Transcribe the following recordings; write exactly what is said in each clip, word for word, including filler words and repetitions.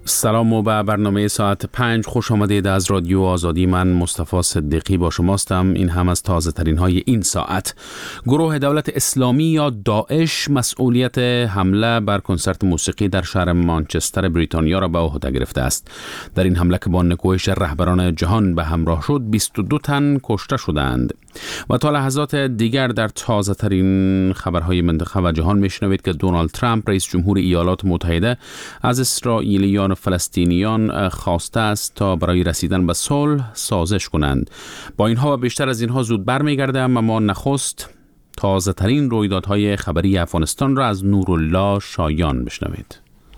سلام و به برنامه ساعت پنج خوش آمدید از رادیو آزادی. من مصطفی صدیقی با شماستم. این هم از تازه ترین های این ساعت. گروه دولت اسلامی یا داعش مسئولیت حمله بر کنسرت موسیقی در شهر مانچستر بریتانیا را به عهده گرفته است. در این حمله که با نکوهش رهبران جهان به همراه شد بیست و دو تن کشته شدند. و تا لحظات دیگر در تازه ترین خبرهای منطقه و جهان میشنوید که دونالد ترامپ رئیس جمهور ایالات متحده از اسرائیلیان و فلسطینیان خواسته است تا برای رسیدن به صلح سازش کنند. با اینها و بیشتر از اینها زود برمیگردم، اما نخست تازه ترین رویدادهای خبری افغانستان را از نورالله شایان بشنوید.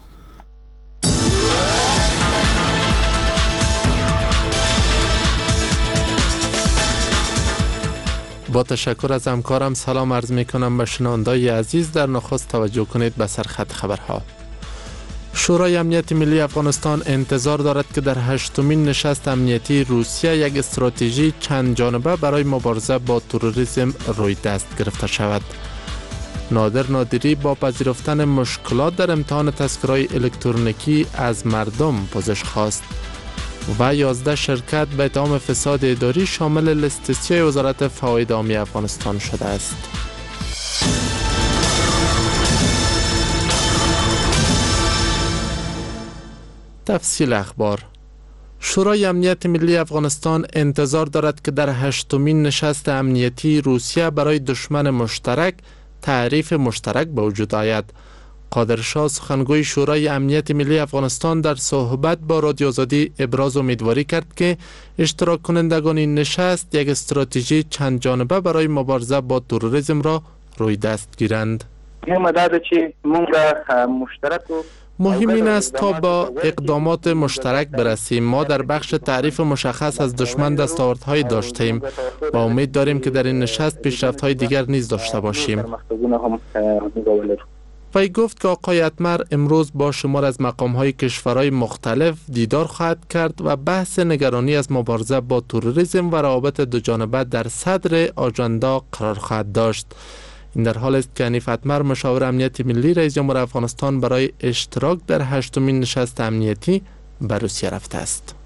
با تشکر از همکارم سلام عرض می کنم به شنوندگان عزیز. در نخست توجه کنید به سرخط خبرها. شورای امنیت ملی افغانستان انتظار دارد که در هشتمین نشست امنیتی روسیه یک استراتژی چند جانبه برای مبارزه با تروریسم روی دست گرفته شود. نادر نادری با پذیرفتن مشکلات در امتحان تذکره‌های الکترونیکی از مردم پوزش خواست. و یازده شرکت به اتهام فساد اداری شامل لیست سیاه وزارت فواید عامی افغانستان شده است. تفصیل اخبار. شورای امنیت ملی افغانستان انتظار دارد که در هشتمین نشست امنیتی روسیه برای دشمن مشترک تعریف مشترک به وجود آید. قادرشاه سخنگوی شورای امنیت ملی افغانستان در صحبت با رادیو آزادی ابراز امیدواری کرد که اشتراک کنندگان این نشست یک استراتژی چند جانبه برای مبارزه با تروریسم را روی دست گیرند. مهم این است تا با اقدامات مشترک برسیم. ما در بخش تعریف مشخص از دشمن دستاوردهایی داشتیم و امید داریم که در این نشست پیشرفت‌های دیگر نیز داشته باشیم. وی گفت که آقای اتمر امروز با شمار از مقام‌های کشورهای مختلف دیدار خواهد کرد و بحث نگرانی از مبارزه با تروریسم و روابط دوجانبه در صدر آژاندا قرار خواهد داشت. این در حال است که حنیف اتمر مشاور امنیت ملی رئیس جمهور افغانستان برای اشتراک در هشتمین نشست امنیتی به روسیه رفته است.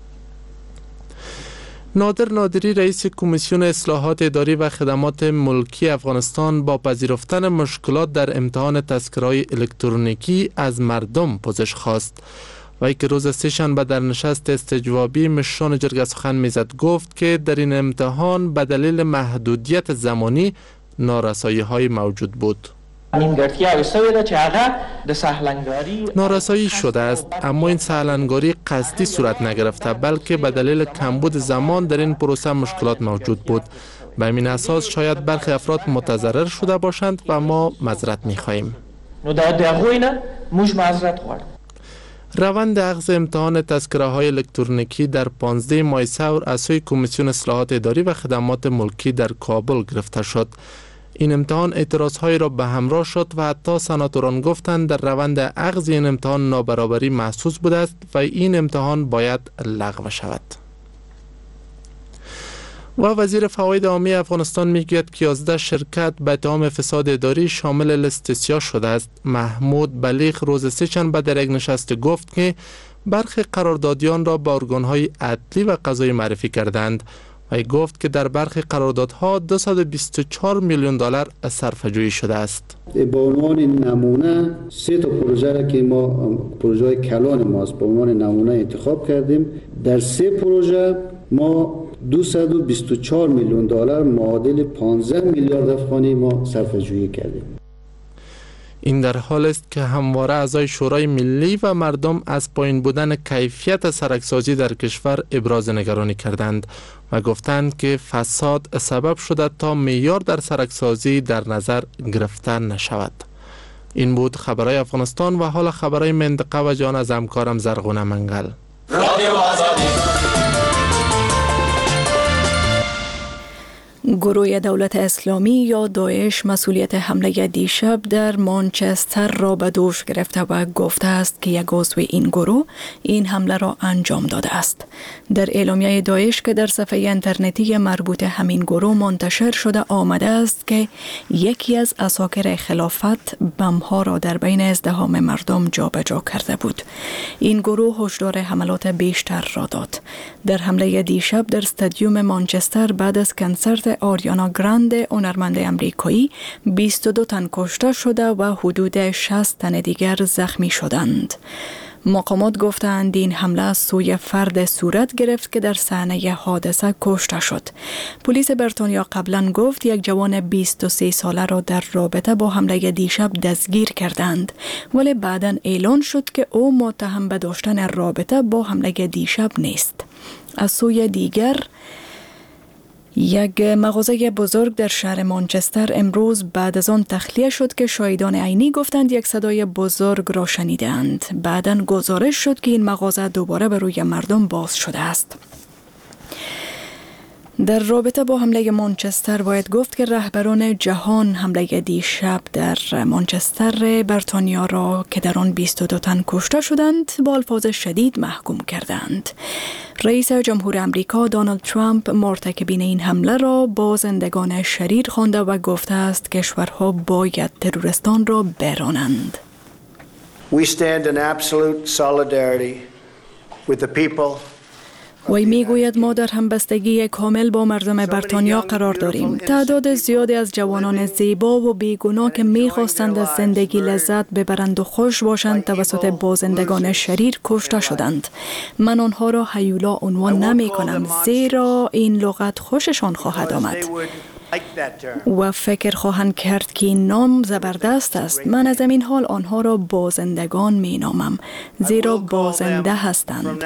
نادر نادری رئیس کمیسیون اصلاحات اداری و خدمات ملکی افغانستان با پذیرفتن مشکلات در امتحان تذکره‌های الکترونیکی از مردم پوزش خواست. وی که روز سه‌شنبه در نشست استجوابی مشران جرگه سخن میزد گفت که در این امتحان به دلیل محدودیت زمانی نارسایی های موجود بود. نارسایی شده است، اما این سهلنگاری قصدی صورت نگرفته بلکه به دلیل کمبود زمان در این پروسه مشکلات موجود بود. به همین اساس شاید برخی افراد متضرر شده باشند و ما معذرت می‌خواهیم. روند اخذ امتحان تذکره‌های الکترونیکی در پانزده ماه سور از سوی کمیسیون اصلاحات اداری و خدمات ملکی در کابل گرفته شد. این امتحان اعتراضهایی را به همراه شد و حتی سناتوران گفتند در روند اخذ این امتحان نابرابری محسوس بوده است و این امتحان باید لغو شود. و وزیر فواید عامی افغانستان میگوید که یازده شرکت به اتهام فساد اداری شامل لیست سیاه شده است. محمود بلیغ روز سه‌شنبه در یک نشست گفت که برخی قراردادیان را با ارگان‌های عدلی و قضایی معرفی کردند. و گفت که در برخی قراردادها دویست و بیست و چهار میلیون دلار صرفه‌جویی شده است. به عنوان نمونه سه تا پروژه را که ما پروژه کلان ماست به عنوان نمونه انتخاب کردیم. در سه پروژه ما دویست و بیست و چهار میلیون دلار معادل پانزده میلیارد افغانی ما صرفه‌جویی کردیم. این در حال است که همواره اعضای شورای ملی و مردم از پایین بودن کیفیت سرکسازی در کشور ابراز نگرانی کردند و گفتند که فساد سبب شده تا معیار در سرکسازی در نظر گرفته نشود. این بود خبرهای افغانستان و حال خبرهای منطقه و جهان از همکارم زرغونه منگل. گروه دولت اسلامی یا داعش مسئولیت حمله دیشب در مانچستر را به دوش گرفته و گفته است که یک عضو این گروه این حمله را انجام داده است. در اعلامیه داعش که در صفحه اینترنتی مربوط همین گروه منتشر شده آمده است که یکی از عساکر خلافت بم‌ها را در بین ازدحام مردم جابجا کرده بود. این گروه هشدار حملات بیشتر را داد. در حمله دیشب در استادیوم مانچستر بعد از کنسرت آریانا گراند هنرمند امریکایی بیست و دو تن کشته شده و حدود شصت تن دیگر زخمی شدند. مقامات گفتند این حمله از سوی فرد صورت گرفت که در صحنه حادثه کشته شد. پلیس بریتانیا قبلا گفت یک جوان بیست و سه ساله را در رابطه با حمله دیشب دستگیر کردند، ولی بعداً اعلان شد که او متهم به داشتن رابطه با حمله دیشب نیست. از سوی دیگر یک مغازه بزرگ در شهر مانچستر امروز بعد از آن تخلیه شد که شاهدان عینی گفتند یک صدای بزرگ را شنیدند. بعداً گزارش شد که این مغازه دوباره به روی مردم باز شده است. در رابطه با حمله مانچستر باید گفت که رهبران جهان حمله دیشب در مانچستر بریتانیا را که در آن بیست و دو تن کشته شدند با الفاظ شدید محکوم کردند. رئیس جمهور امریکا دونالد ترامپ مرتکبین این حمله را بازندگان شریر خوانده و گفته است کشورها باید تروریستان را برانند. We stand in absolute solidarity with the people. وی میگوید ما در همبستگی کامل با مردم بریتانیا قرار داریم. تعداد زیادی از جوانان زیبا و بیگناه که میخواستند از زندگی لذت ببرند و خوش باشند توسط بازندگان شریر کشته شدند. من آنها را هیولا عنوان نمی کنم زیرا این لغت خوششان خواهد آمد و فکر خواهند کرد که این نام زبردست است. من از این حال آنها را بازندگان می نامم زیرا بازنده هستند.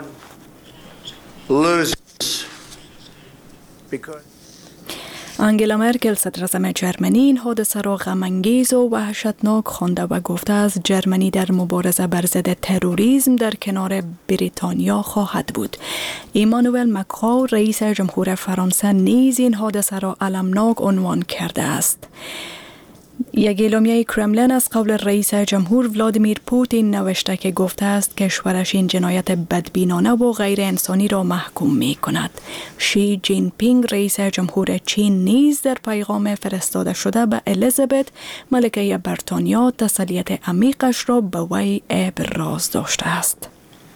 انگلا مرکل صدر اعظم جرمنی این حادثه را غم‌انگیز و وحشتناک خوانده و گفته است جرمنی در مبارزه بر ضد تروریسم در کنار بریتانیا خواهد بود. ایمانوئل مکرون رئیس جمهور فرانسه نیز این حادثه را المناک عنوان کرده است. یک اعلامیه کرملین از قول رئیس جمهور ولادیمیر پوتین نوشته که گفته است کشورش این جنایت بدبینانه و غیر انسانی را محکوم می کند. شی جین پینگ رئیس جمهور چین نیز در پیغام فرستاده شده به الیزابت ملکه بریتانیا تسلیت عمیقش را به وی ابراز داشته است.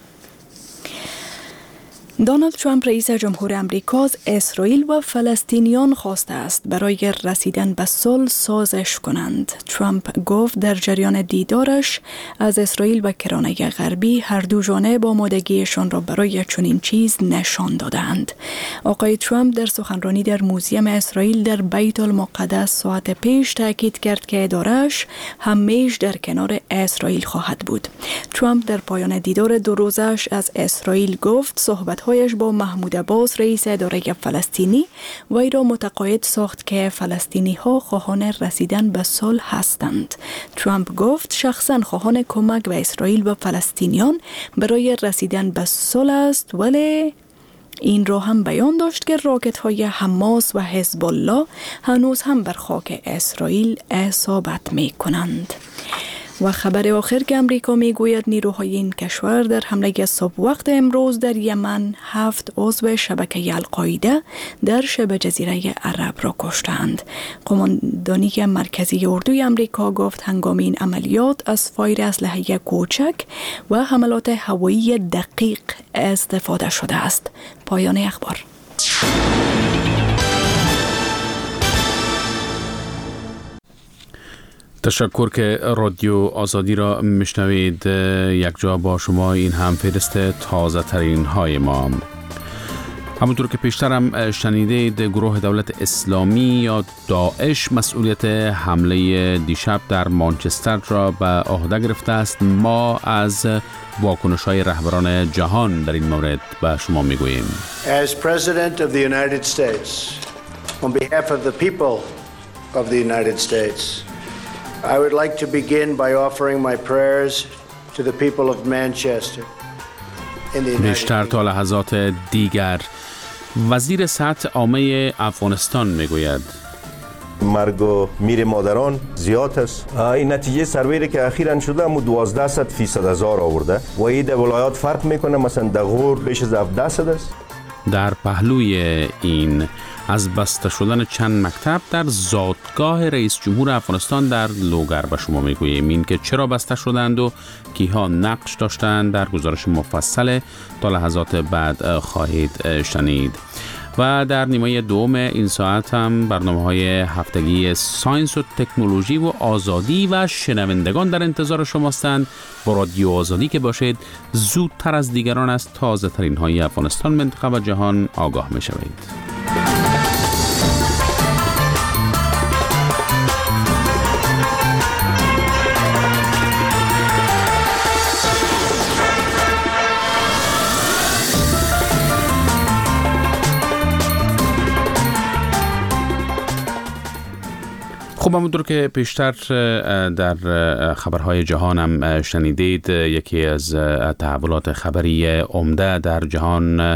دونالد ترامپ رئیس جمهور امریکا از اسرائیل و فلسطینیان خواسته است برای رسیدن به صلح سازش کنند. ترامپ گفت در جریان دیدارش از اسرائیل و کرانه غربی هر دو جانب آمادگیشان را برای چنین چیز نشان دادند. آقای ترامپ در سخنرانی در موزیم اسرائیل در بیت المقدس ساعت پیش تاکید کرد که اداره‌اش همیشه در کنار اسرائیل خواهد بود. ترامپ در پایان دیدار دو روزش از اسرائیل گفت صحبت هایش با محمود عباس رئیس اداره فلسطینی وی را متقاعد ساخت که فلسطینی ها خواهان رسیدن به صلح هستند. ترامپ گفت شخصا خواهان کمک به اسرائیل و فلسطینیان برای رسیدن به صلح است، ولی این را هم بیان داشت که راکت های حماس و حزب الله هنوز هم بر خاک اسرائیل اصابت می کنند. و خبر آخر که امریکا میگوید نیروهای این کشور در حمله صبح وقت امروز در یمن هفت عضو شبکه القاعده در شبه جزیره عرب را کشتند. قماندانی مرکزی اردوی امریکا گفت هنگام این عملیات از فایر اسلحه کوچک و حملات هوایی دقیق استفاده شده است. پایان اخبار. تشکر که رادیو آزادی را میشنوید. یک جا با شما این هم فهرست تازه ترین های ما. همونطور که پیشترم شنیدید گروه دولت اسلامی یا داعش مسئولیت حمله دیشب در مانچستر را به عهده گرفته است. ما از واکنش های رهبران جهان در این مورد به شما میگوییم. As President of the United States, on behalf of the people of the United States, I would like to begin by offering my prayers to the people of Manchester in the United بیشتر تا لحظات دیگر وزیر صحت عامه افغانستان میگوید مرگ و میر مادران زیاد است. این نتیجه سرویری که اخیراً شده مو دوازده صد فیصد هزار آورده و این در ولایات فرق میکنه. مثلا در غور بیش از هفده صد است. در پهلوی این از بسته شدن چند مکتب در زادگاه رئیس جمهور افغانستان در لوگر به شما میگوییم این که چرا بسته شدند و کیها نقش داشتند در گزارش مفصل تا لحظات بعد خواهید شنید. و در نیمه دوم این ساعت هم برنامه‌های هفتگی ساینس و تکنولوژی و آزادی و شنوندگان در انتظار شماستند. با رادیو آزادی که باشید زودتر از دیگران از تازه ترین های افغانستان، منطقه و جهان آگاه می شوید. خب همونطور که پیشتر در خبرهای جهان هم شنیدید، یکی از تحولات خبری عمده در جهان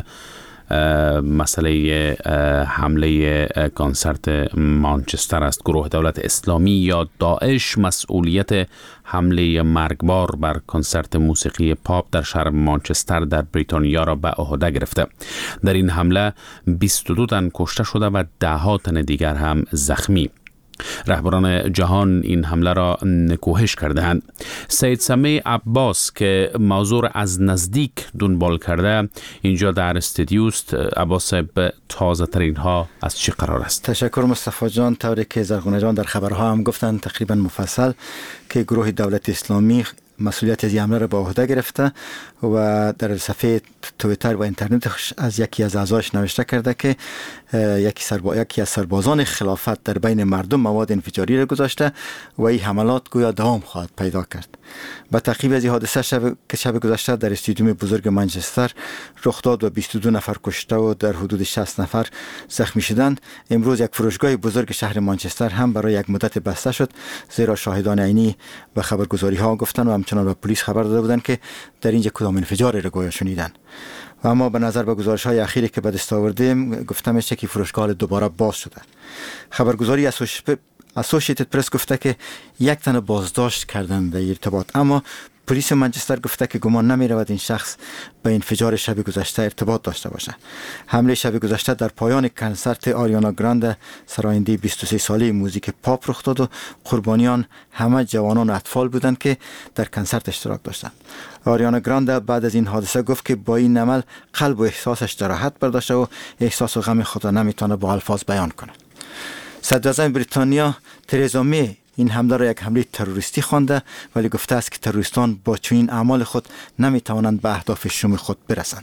مسئله حمله کنسرت مانچستر است. گروه دولت اسلامی یا داعش مسئولیت حمله مرگبار بر کنسرت موسیقی پاپ در شهر مانچستر در بریتانیا را به عهده گرفته. در این حمله بیست و دو تن کشته شده و ده ها تن دیگر هم زخمی. رهبران جهان این حمله را نکوهش کرده‌اند. سید سمیع عباس که موضوع از نزدیک دنبال کرده اینجا در استودیوست. عباس صاحب، تازه ترین ها از چی قرار است؟ تشکر مصطفی جان. طوری که زرغونه جان در خبرها هم گفتن تقریبا مفصل که گروه دولت اسلامی مسئولیت از این حمله را به عهده گرفته و در صفحه توییتر و اینترنت از یکی از اعضاش نوشته کرده که یکی, سربا... یکی از سربازان خلافت در بین مردم مواد انفجاری را گذاشته و این حملات گویا دوام خواهد پیدا کرد. با تعقیب از این حادثه شب که شب گذشته در استادیوم بزرگ منچستر رخ داد و بیست و دو نفر کشته و در حدود شصت نفر زخمی شدند، امروز یک فروشگاه بزرگ شهر منچستر هم برای یک مدت بسته شد، زیرا شاهدان عینی و خبرگزاری ها گفتند و همچنان به پلیس خبر داده بودند که در اینجا کدام انفجاری را گویا شنیدن. و اما به نظر به گزارش های اخیری که به دست آوردیم گفته میشه که فروشگاه دوباره باز شده. خبرگزاری اسوسییتد پرس گفته که یک تن بازداشت کردند در ارتباط، اما پلیس منچستر گفته که گمان نمی رود این شخص به انفجار شب گذشته ارتباط داشته باشه. حمله شب گذشته در پایان کنسرت آریانا گراند سراینده بیست و سه ساله موزیک پاپ رخ داد و قربانیان همه جوانان و اطفال بودند که در کنسرت اشتراک داشتند. آریانا گراند بعد از این حادثه گفت که با این عمل قلب و احساسش جراحت برداشته و احساس و غم خود را نمیتونه با الفاظ بیان کنه. صدر اعظم بریتانیا ترزا می این حمله را یک حمله تروریستی خوانده، ولی گفته است که تروریستان با چنین اعمال خود نمیتوانند به اهداف شوم خود برسند.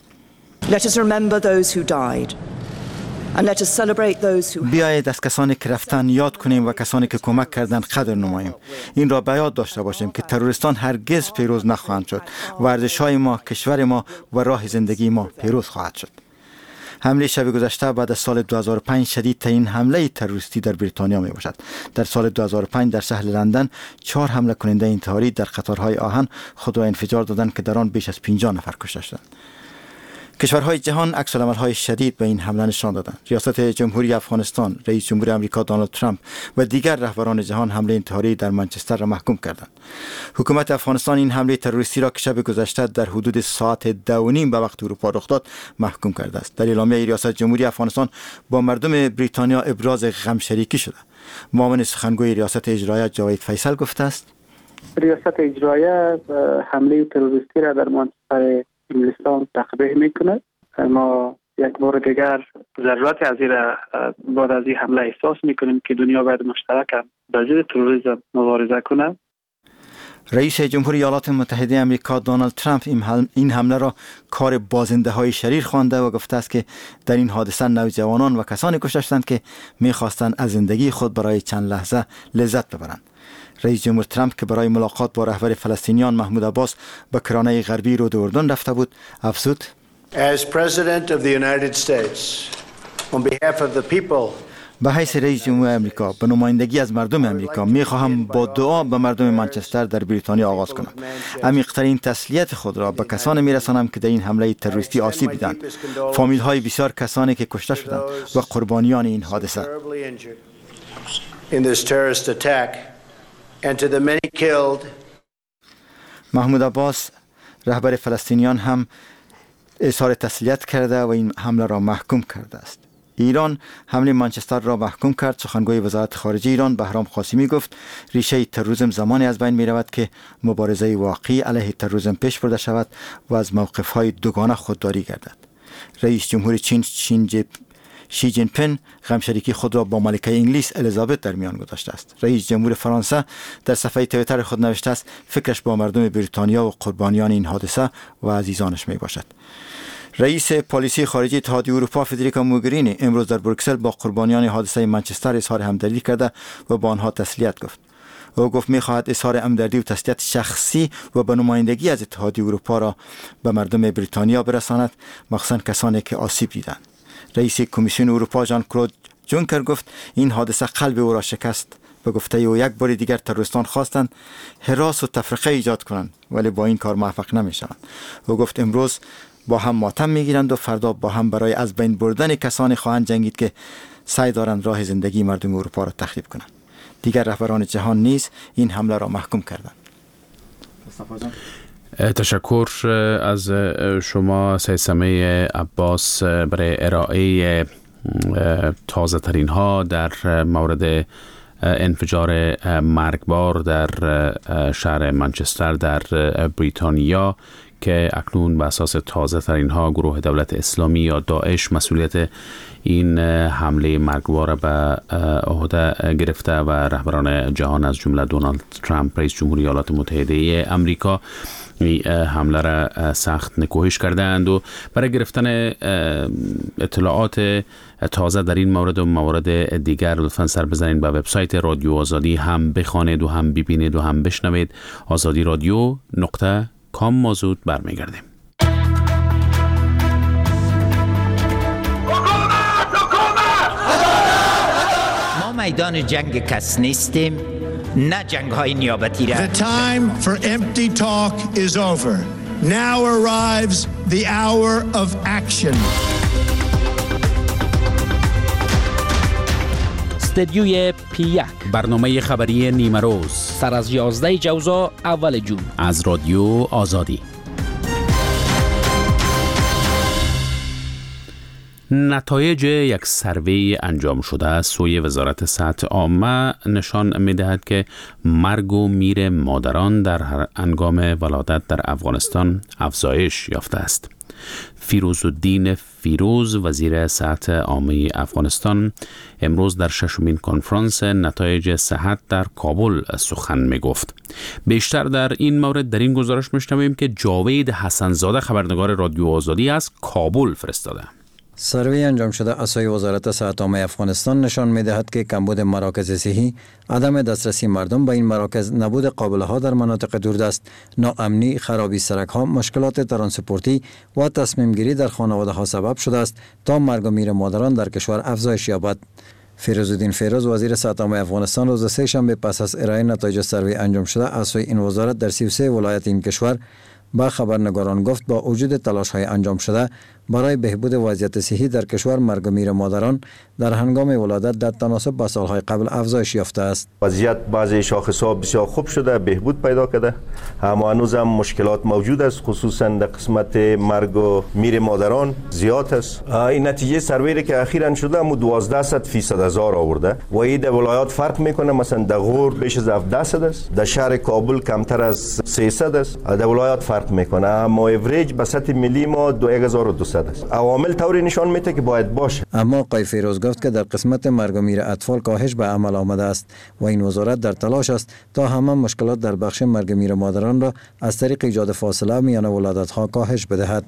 Let us remember those who died and let us celebrate those who بیایید از کسانی که رفتن یاد کنیم و کسانی که کمک کردند قدر نماییم. این را به یاد داشته باشیم که تروریستان هرگز پیروز نخواهند شد و ارزش‌های ما، کشور ما و راه زندگی ما پیروز خواهد شد. حمله شب گذشته بعد از سال دو هزار و پنج شدیدترین حمله تروریستی در بریتانیا می باشد. در سال دو هزار و پنج در شهر لندن چهار حمله کننده انتحاری در قطارهای آهن خود را انفجار دادند که در آن بیش از پنجاه نفر کشته شدند. کشورهای جهان عکس العمل‌های شدید به این حمله نشان دادند. ریاست جمهوری افغانستان، رئیس جمهور آمریکا دونالد ترامپ و دیگر رهبران جهان حمله انتحاری در منچستر را محکوم کردند. حکومت افغانستان این حمله تروریستی را که شب گذشته در حدود ساعت دو و نیم به وقت اروپا رخ داد محکوم کرده است. در اعلامیه ریاست جمهوری افغانستان با مردم بریتانیا ابراز غم شریکی شده. معاون سخنگوی ریاست اجرایه جاوید فیصل گفته است: ریاست اجرایه حمله تروریستی را در منچستر انگلستان تقبیح میکنه. ما یک بار دیگر ضرورت از این بعد از این حمله احساس میکنیم که دنیا باید مشترکاً با ضد تروریسم مبارزه کنه. رئیس جمهوری ایالات متحده آمریکا دونالد ترامپ این حمله را کار بازنده های شریر خوانده و گفته است که در این حادثه نوجوانان و کسانی کشته شدند که میخواستند از زندگی خود برای چند لحظه لذت ببرند. رئیس جمهور ترامپ که برای ملاقات با رهبر فلسطینیان محمود عباس به کرانه غربی رود اردن رفته بود افزود: As President of the United States, on behalf of the people به حیث رئیس جمهور امریکا به نمایندگی از مردم امریکا میخواهم با دعا به مردم منچستر در بریتانیا آغاز کنم. عمیق‌ترین تسلیت خود را به کسان میرسانم که در این حمله تروریستی آسیب دیدند، فامیل های بسیار کسانی که کشته شدند و قربانیان این حادثه. محمود عباس رهبر فلسطینیان هم اظهار تسلیت کرده و این حمله را محکوم کرده است. ایران حمله منچستر را محکوم کرد. سخنگوی وزارت خارجه ایران بهرام قاسمی گفت ریشه تروریسم زمانی از بین می رود که مبارزه واقعی علیه تروریسم پیش برده شود و از موقف‌های دوگانه خودداری گردد. رئیس جمهور چین شین جی شی جین پین غمشریکی خود را با ملکه انگلیس الیزابت در میان گذاشته است. رئیس جمهور فرانسه در صفحه توییتر خود نوشته است فکرش با مردم بریتانیا و قربانیان این حادثه و عزیزانش می باشد. رئیس پالیسی خارجی اتحادیه اروپا فدریکا موگرینی امروز در بروکسل با قربانیان حادثه منچستر اظهار همدردی کرده و با آنها تسلیت گفت. او گفت می‌خواهد اظهار همدردی و تسلیت شخصی و به نمایندگی از اتحادیه اروپا را به مردم بریتانیا برساند، مخصوصاً کسانی که آسیب دیدند. رئیس کمیسیون اروپا ژان کلود جونکر گفت این حادثه قلب او را شکست. به گفته او یک بار دیگر تروریستان خواستند هراس و تفرقه ایجاد کنند ولی با این کار موفق نمی‌شوند. او گفت امروز با هم ماتم میگیرند و فردا با هم برای از بین بردن کسانی خواهند جنگید که سعی دارند راه زندگی مردم اروپا را تخریب کنند. دیگر رهبران جهان نیز این حمله را محکوم کردند. تشکر از شما سید سمیع عباس برای ارائه تازه ترین ها در مورد انفجار مرگبار در شهر منچستر در بریتانیا که اکنون به اساس تازه ترین ها گروه دولت اسلامی یا داعش مسئولیت این حمله مرگبار به عهده گرفته و رهبران جهان از جمله دونالد ترامپ رئیس جمهوری ایالات متحده امریکا حمله را سخت نکوهش کردند و برای گرفتن اطلاعات تازه در این مورد و موارد دیگر لطفاً سر بزنید به وبسایت رادیو آزادی، هم بخوانید و هم ببینید و هم بشنوید. آزادی رادیو نقطه کام ما زود برمیگردیم. ما میدان جنگ کس نیستیم، نه جنگ های نیابتی را. The time for empty talk is over. Now arrives the hour of action. استدیوی پی یک، برنامه خبری نیمه روز، سر از یازده جوزا اول جون، از رادیو آزادی. نتایج یک سروی انجام شده سوی وزارت صحت عامه نشان می‌دهد که مرگ و میر مادران در هر هنگام ولادت در افغانستان افزایش یافته است. فیروزالدین فیروز وزیر صحت عامه افغانستان امروز در ششمین کنفرانس نتایج صحت در کابل سخن می گفت. بیشتر در این مورد در این گزارش میشنویم که جاوید حسنزاده خبرنگار رادیو آزادی از کابل فرستاده. سروی انجام شده اسای وزارت صحت عامه افغانستان نشان می‌دهد که کمبود مراکز صحی، عدم دسترسی مردم به این مراکز، نبود قابله‌ها در مناطق دوردست، ناامنی، خرابی سرک‌ها، مشکلات ترانسپورتی و تصمیم گیری در خانواده‌ها سبب شده است تا مرگ و میر مادران در کشور افزایش یابد. فیروزالدین فیروز وزیر صحت عامه افغانستان روز سه شنبه پس از ارائه نتایج سروی انجام شده اسای این وزارت در سی و سه ولایت این کشور با خبرنگاران گفت با وجود تلاش‌های انجام شده برای بهبود وضعیت صحی در کشور، مرگ و میر مادران در هنگام ولادت در تناسب با سالهای قبل افزایش یافته است. وضعیت بعضی شاخص‌ها بسیار خوب شده، بهبود پیدا کرده، اما هنوز هم مشکلات موجود است، خصوصا در قسمت مرگ و میر مادران زیاد است. این نتیجه سروی که اخیراً شده مو دوازده صد فیصد هزار آورده و این در ولایات فرق میکنه. مثلا در غور بیش از هفده صد است، در شهر کابل کمتر از سیصد است، در ولایات فرق میکنه، اما اوریج به سطح ملی ما دو هزار و دویست است. عوامل طوری نشان میده که باید باشه. اما آقای فیروز گفت که در قسمت مرگ و میر اطفال کاهش به عمل آمده است و این وزارت در تلاش است تا همه مشکلات در بخش مرگ میر مادران را از طریق ایجاد فاصله میان ولادت‌ها کاهش بدهد.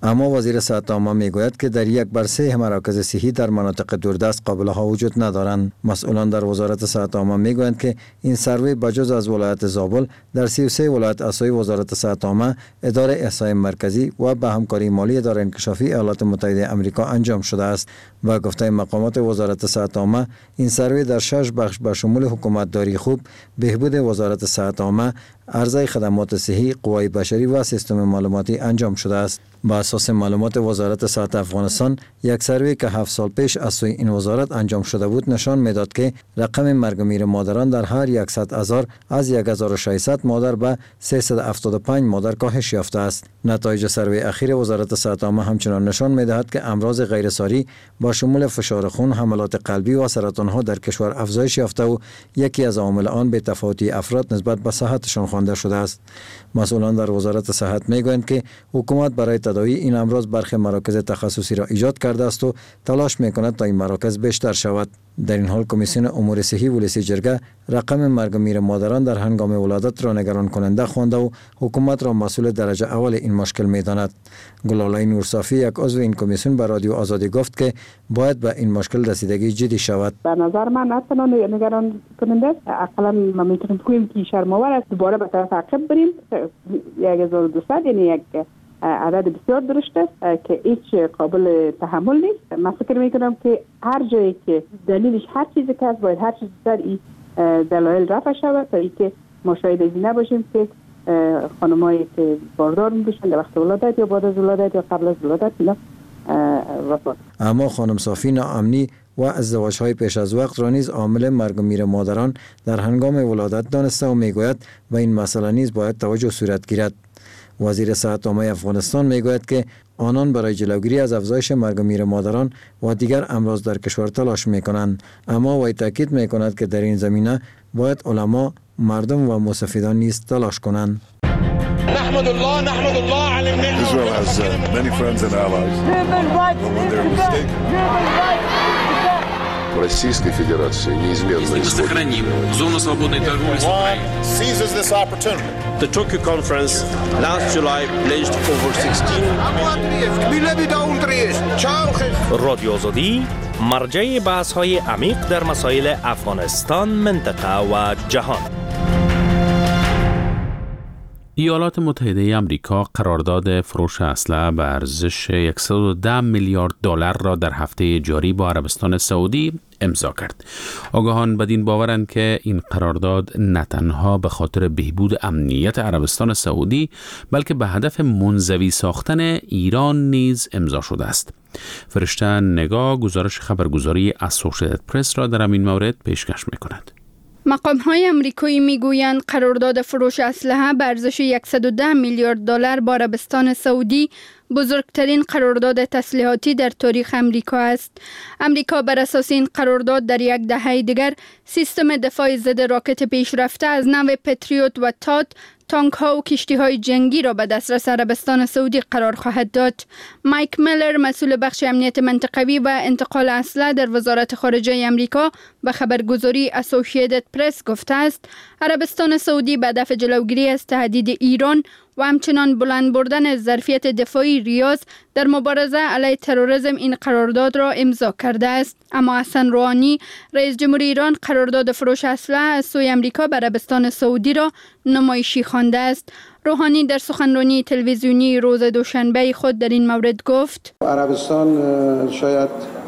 اما وزیر صحت عامه میگوید که در یک بر سه مراکز صحی در مناطق دوردست قابله ها وجود ندارند. مسئولان در وزارت صحت عامه میگویند که این سروی بجز از ولایت زابل در سی و سه ولایت اسای وزارت صحت عامه، اداره احصای مرکزی و به همکاری مالی اداره انکشافی ایالات متحده آمریکا انجام شده است. و گفته مقامات وزارت صحت عامه این سروی در شش بخش به شمول حکومت داری خوب، بهبود وزارت صحت عامه، عرضه خدمات صحی، قوای بشری و سیستم معلوماتی انجام شده است. با اساس معلومات وزارت صحت افغانستان، یک سروی که هفت سال پیش از سوی این وزارت انجام شده بود نشان میداد که رقم مرگ و میر مادران در هر صد هزار از یک هزار و ششصد مادر به سیصد و هفتاد و پنج مادر کاهش یافته است. نتایج سروی اخیر وزارت صحت عامه همچنان نشان میدهد که امراض غیرساری با شمول فشار خون، حملات قلبی و سرطان ها در کشور افزایش یافته و یکی از عوامل آن به تفاوتی افراد نسبت به صحتشان خوانده شده است. مسئولان در وزارت صحت میگویند که حکومت برای تداوی این امراض برخی مراکز تخصصی را ایجاد کرده است و تلاش میکند تا این مراکز بیشتر شود. در این حال کمیسیون امور صحی ولسی جرگه رقم مرگ و میر مادران در هنگام ولادت را نگران کننده خوانده و حکومت را مسئول درجه اول این مشکل میداند. گلاله نورصافی، یک عضو این کمیسیون، به رادیو آزادی گفت که باید به این مشکل رسیدگی جدی شود. به نظر من نه تنها نگران کننده است، اقلا ما میتونیم بگوییم که شرم‌آور است. دوباره به طرف عقب بریم. یک هزار و دویست یعنی یک عدد بسیار درشت است که هیچ قابل تحمل نیست. من فکر میکنم که هر جایی که دلیلش هر چیزی که هست باید هر چیزی در این دلایل رفع شود تا اینکه ما شاهد از این نباشیم که خانمایی که باردار میشن در وقت ولادت یا بعد از ولادت یا قبل از ولادت اینا وفات. اما خانم صافی ناامنی و ازدواج‌های پیش از وقت را نیز عامل مرگ و میر مادران در هنگام ولادت دانسته و میگوید و این مسئله نیز باید توجه صورت گیرد. وزیر صحت عامه افغانستان میگوید که آنان برای جلوگیری از افزایش مرگ و میر مادران و دیگر امراض در کشور تلاش میکنند، اما وی تاکید میکند که در این زمینه باید علما، مردم و مستفیدان نیز تلاش کنند. نحمد الله نحمد الله على النعمة. Israel has uh, many friends and allies. When they're mistaken. Российской Федерации неизменно сохраним зону свободной торговли с Украиной. Seizes this opportunity. The Tokyo conference last July pledged over sixteen. رادیو آزادی مرجع بحث‌های عمیق در مسائل افغانستان، منطقه و جهان. ایالات متحده آمریکا قرارداد فروش اسلحه به ارزش صد و ده میلیارد دلار را در هفته جاری با عربستان سعودی امضا کرد. آگاهان بدین باورند که این قرارداد نه تنها به خاطر بهبود امنیت عربستان سعودی بلکه به هدف منزوی ساختن ایران نیز امضا شده است. فرشته نگاه گزارش خبرگزاری اسوسییتد پرس را در این مورد پیشکش می‌کند. مقام‌های آمریکایی میگویند قرارداد فروش اسلحه به ارزش صد و ده میلیارد دلار با عربستان سعودی بزرگترین قرارداد تسلیحاتی در تاریخ امریکا است. امریکا بر اساس این قرارداد در یک دهه دیگر سیستم دفاع ضد راکت پیشرفته از نوع پتریوت و تات، تانک ها و کشتی های جنگی را به دسترس عربستان سعودی قرار خواهد داد. مایک میلر، مسئول بخش امنیت منطقوی و انتقال اسلحه در وزارت خارجه امریکا، به خبرگزاری اسوسییتد پرس گفته است عربستان سعودی به هدف جلوگیری از تهدید ایران و همچنان بلند بردن ظرفیت دفاعی ریاض در مبارزه علیه تروریسم این قرارداد را امضا کرده است. اما حسن روحانی، رئیس جمهور ایران، قرارداد فروش اسلحه از سوی امریکا به عربستان سعودی را نمایشی خوانده است. روحانی در سخنرانی تلویزیونی روز دوشنبه خود در این مورد گفت: عربستان شاید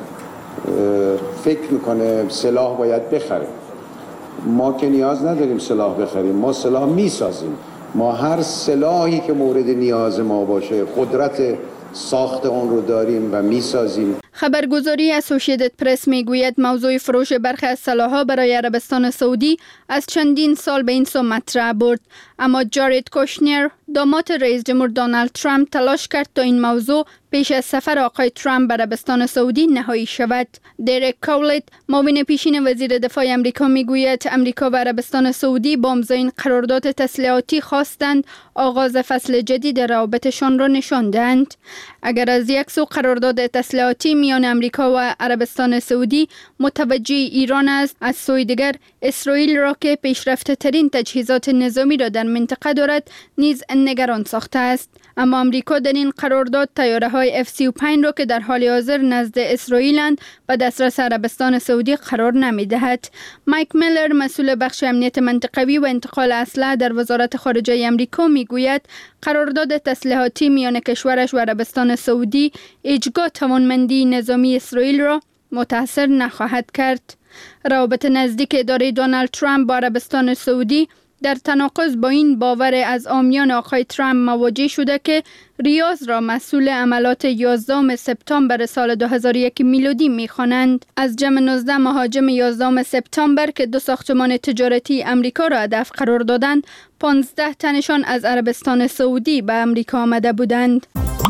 فکر میکنه سلاح باید بخره. ما که نیاز نداریم سلاح بخریم، ما سلاح میسازیم. ما هر سلاحی که مورد نیاز ما باشه قدرت ساخت اون رو داریم و میسازیم. خبرگزاری اسوسییتد پرس میگوید موضوع فروش برخی از سلاح‌ها برای عربستان سعودی از چندین سال به این سو مطرح بود، اما جارید کوشنر، داماد رئیس جمهور دونالد ترامپ، تلاش کرد تا این موضوع پیش از سفر آقای ترامپ به عربستان سعودی نهایی شود. دریک کولت، معاون پیشین وزیر دفاع امریکا، میگوید امریکا و عربستان سعودی با امضای این قرارداد تسلیحاتی خواستند آغاز فصل جدید روابطشان را نشان دهند. اگر از یک سو قرارداد تسلیحاتی میان امریکا و عربستان سعودی متوجه ایران است، از سوی دیگر اسرائیل را که پیشرفته ترین تجهیزات نظامی را در منطقه دارد نیز نگران ساخته است. اما امریکا در این قرارداد طیاره های اف سی و پنج را که در حال حاضر نزد اسرائیلند به دسترس عربستان سعودی قرار نمی دهد. مایک میلر، مسئول بخش امنیت منطقوی و انتقال اسلحه در وزارت خارجه امریکا، میگوید قرارداد تسلیحاتی میان کشورش و عربستان سعودی هیچگاه توانمندی نظامی اسرائیل را متاثر نخواهد کرد. روابط نزدیک اداره دونالد ترامپ با عربستان سعودی در تناقض با این باور از عامیان آقای ترامپ مواجه شده که ریاض را مسئول عملات یازدهم سپتامبر سال دو هزار و یک میلادی می‌خوانند. از جمع نوزده مهاجم یازدهم سپتامبر که دو ساختمان تجارتی امریکا را هدف قرار دادند، پانزده تنشان از عربستان سعودی به امریکا آمده بودند.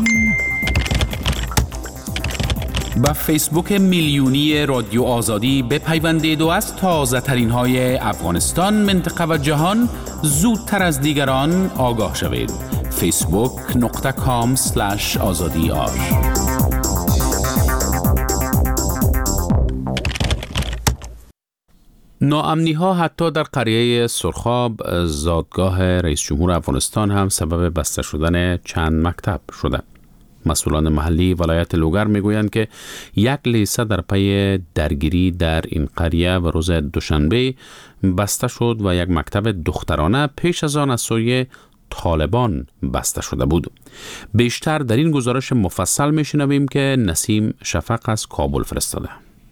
با فیسبوک میلیونی رادیو آزادی بپیوندید و از تازه ترین های افغانستان، منطقه و جهان زودتر از دیگران آگاه شوید. فیسبوک نقطه کام سلش آزادی آر. ناامنی ها حتی در قریه سرخاب، زادگاه رئیس جمهور افغانستان، هم سبب بسته شدن چند مکتب شده. مسئولان محلی ولایت لوگر میگویند که یک لیسه در پی درگیری در این قریه و روز دوشنبه بسته شد و یک مکتب دخترانه پیش از آن از سوی طالبان بسته شده بود. بیشتر در این گزارش مفصل میشنویم که نسیم شفق از کابل فرستاده.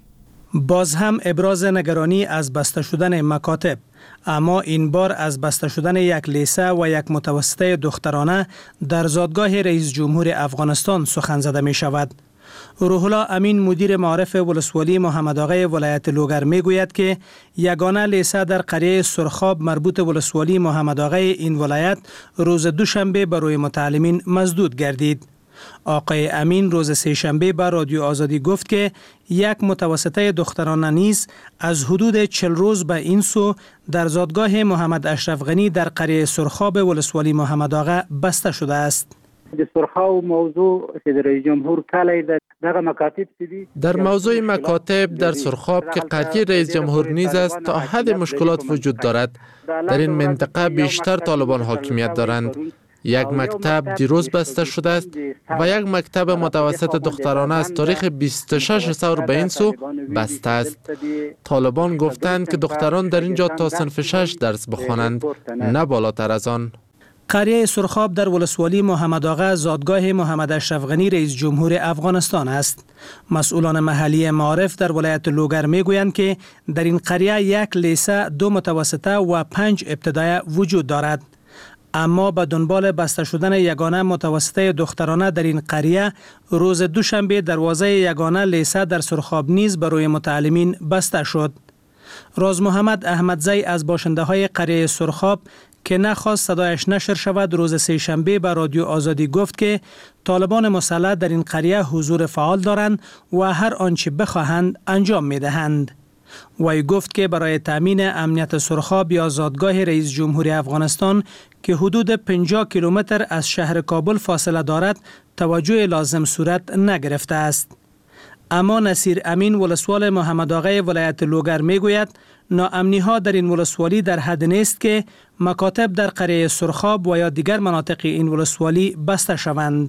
باز هم ابراز نگرانی از بسته شدن مکاتب، اما این بار از بسته شدن یک لیسه و یک متوسطه دخترانه در زادگاه رئیس جمهور افغانستان سخن زده می شود. روح الله امین، مدیر معارف ولسوالی محمد آقای ولایت لوگر، می گوید که یگانه لیسه در قریه سرخاب مربوط ولسوالی محمد آقای این ولایت روز دوشنبه برای متعلمین مسدود گردید. آقای امین روز سه‌شنبه به رادیو آزادی گفت که یک متوسطه دخترانه نیز از حدود چهل روز به این سو در زادگاه محمد اشرف غنی در قریه سرخاب ولسوالی محمد آقا بسته شده است. سرخاب موضوع که رئیس جمهور کلی در مکاتب در موضوع مکاتب در سرخاب که قریه رئیس جمهور نیز است، تا حد مشکلات وجود دارد. در این منطقه بیشتر طالبان حاکمیت دارند. یک مکتب دیروز بسته شده است و یک مکتب متوسط دخترانه از تاریخ بیست و شش ثور به این سو بسته است. طالبان گفتند که دختران در اینجا تا صنف شش درس بخوانند، نه بالاتر از آن. قریه سرخاب در ولسوالی محمد آقا زادگاه محمد اشرف غنی رئیس جمهور افغانستان است. مسئولان محلی معارف در ولایت لوگر میگویند که در این قریه یک لیسه، دو متوسطه و پنج ابتدایی وجود دارد. اما به دنبال بسته شدن یگانه متوسطه دخترانه در این قریه، روز دوشنبه دروازه یگانه لیسه در سرخاب نیز برای متعلمین بسته شد. راز محمد احمدزی از باشنده های قریه سرخاب که نخواست صدایش نشر شود، روز سه شنبه به رادیو آزادی گفت که طالبان مسلح در این قریه حضور فعال دارند و هر آنچه بخواهند انجام می دهند. وی گفت که برای تامین امنیت سرخاب یا زادگاه رئیس جمهور افغانستان که حدود پنجاه کیلومتر از شهر کابل فاصله دارد، توجه لازم صورت نگرفته است. اما نصیر امین، ولسوال محمد آقای ولایت لوگر، میگوید ناامنی ها در این ولسوالی در حد نیست که مکاتب در قریه سرخاب و یا دیگر مناطق این ولسوالی بسته شوند.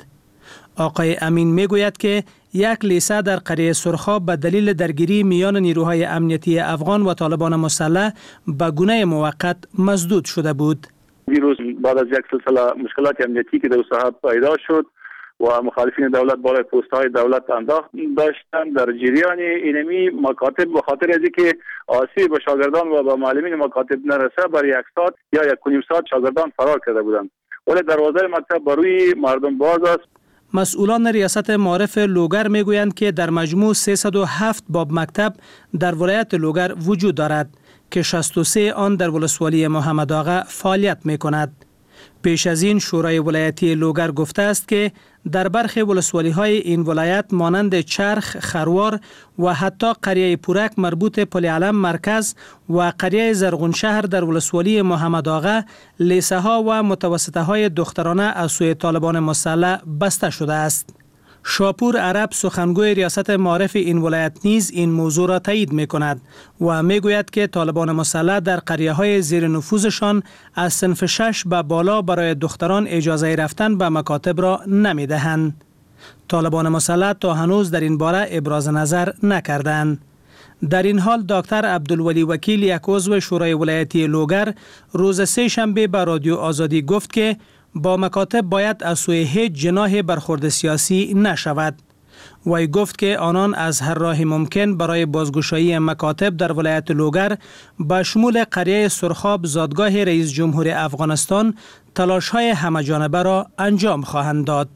آقای امین میگوید که یک لیسه در قریه سرخاب به دلیل درگیری میان نیروهای امنیتی افغان و طالبان مسلح به گونه موقت مسدود شده بود. دیروز بعد از یک سلسله مشکلات امنیتی که در صحت پیدا شد و مخالفین دولت بالای پست‌های دولت انداخت داشتند، در جریان اینمی مکاتب به خاطر از اینکه آسیب به شاگردان و به معلمین مکاتب نرسه، برای یک ساعت یا یک و نیم ساعت شاگردان فرار کرده بودند، ولی دروازه مکتب بر روی مردم باز است. مسئولان ریاست معارف لوگر میگویند که در مجموع سیصد و هفت باب مکتب در ولایت لوگر وجود دارد که شصت و سه آن در ولسوالی محمد آقا فعالیت می کند. پیش از این شورای ولایتی لوگر گفته است که در برخی ولسوالی‌های این ولایت مانند چرخ، خروار و حتی قریه پورک مربوط پل علم مرکز و قریه زرغون شهر در ولسوالی محمد آقا لیسه ها و متوسطه های دخترانه از سوی طالبان مسلح بسته شده است. شاپور عرب سخنگوی ریاست معارف این ولایت نیز این موضوع را تایید می کند و می گوید که طالبان مسلح در قریه های زیر نفوذشان از صنف شش به بالا برای دختران اجازه رفتن به مکاتب را نمی دهند. طالبان مسلح تا هنوز در این باره ابراز نظر نکردند. در این حال دکتر عبدالولی وکیل یک عضو شورای ولایتی لوگر روز سه شنبه به رادیو آزادی گفت که با مکاتب باید از سوی هیچ جناح برخورد سیاسی نشود. وی گفت که آنان از هر راه ممکن برای بازگشایی مکاتب در ولایت لوگر به شمول قریه سرخاب زادگاه رئیس جمهور افغانستان تلاش‌های همه‌جانبه را انجام خواهند داد.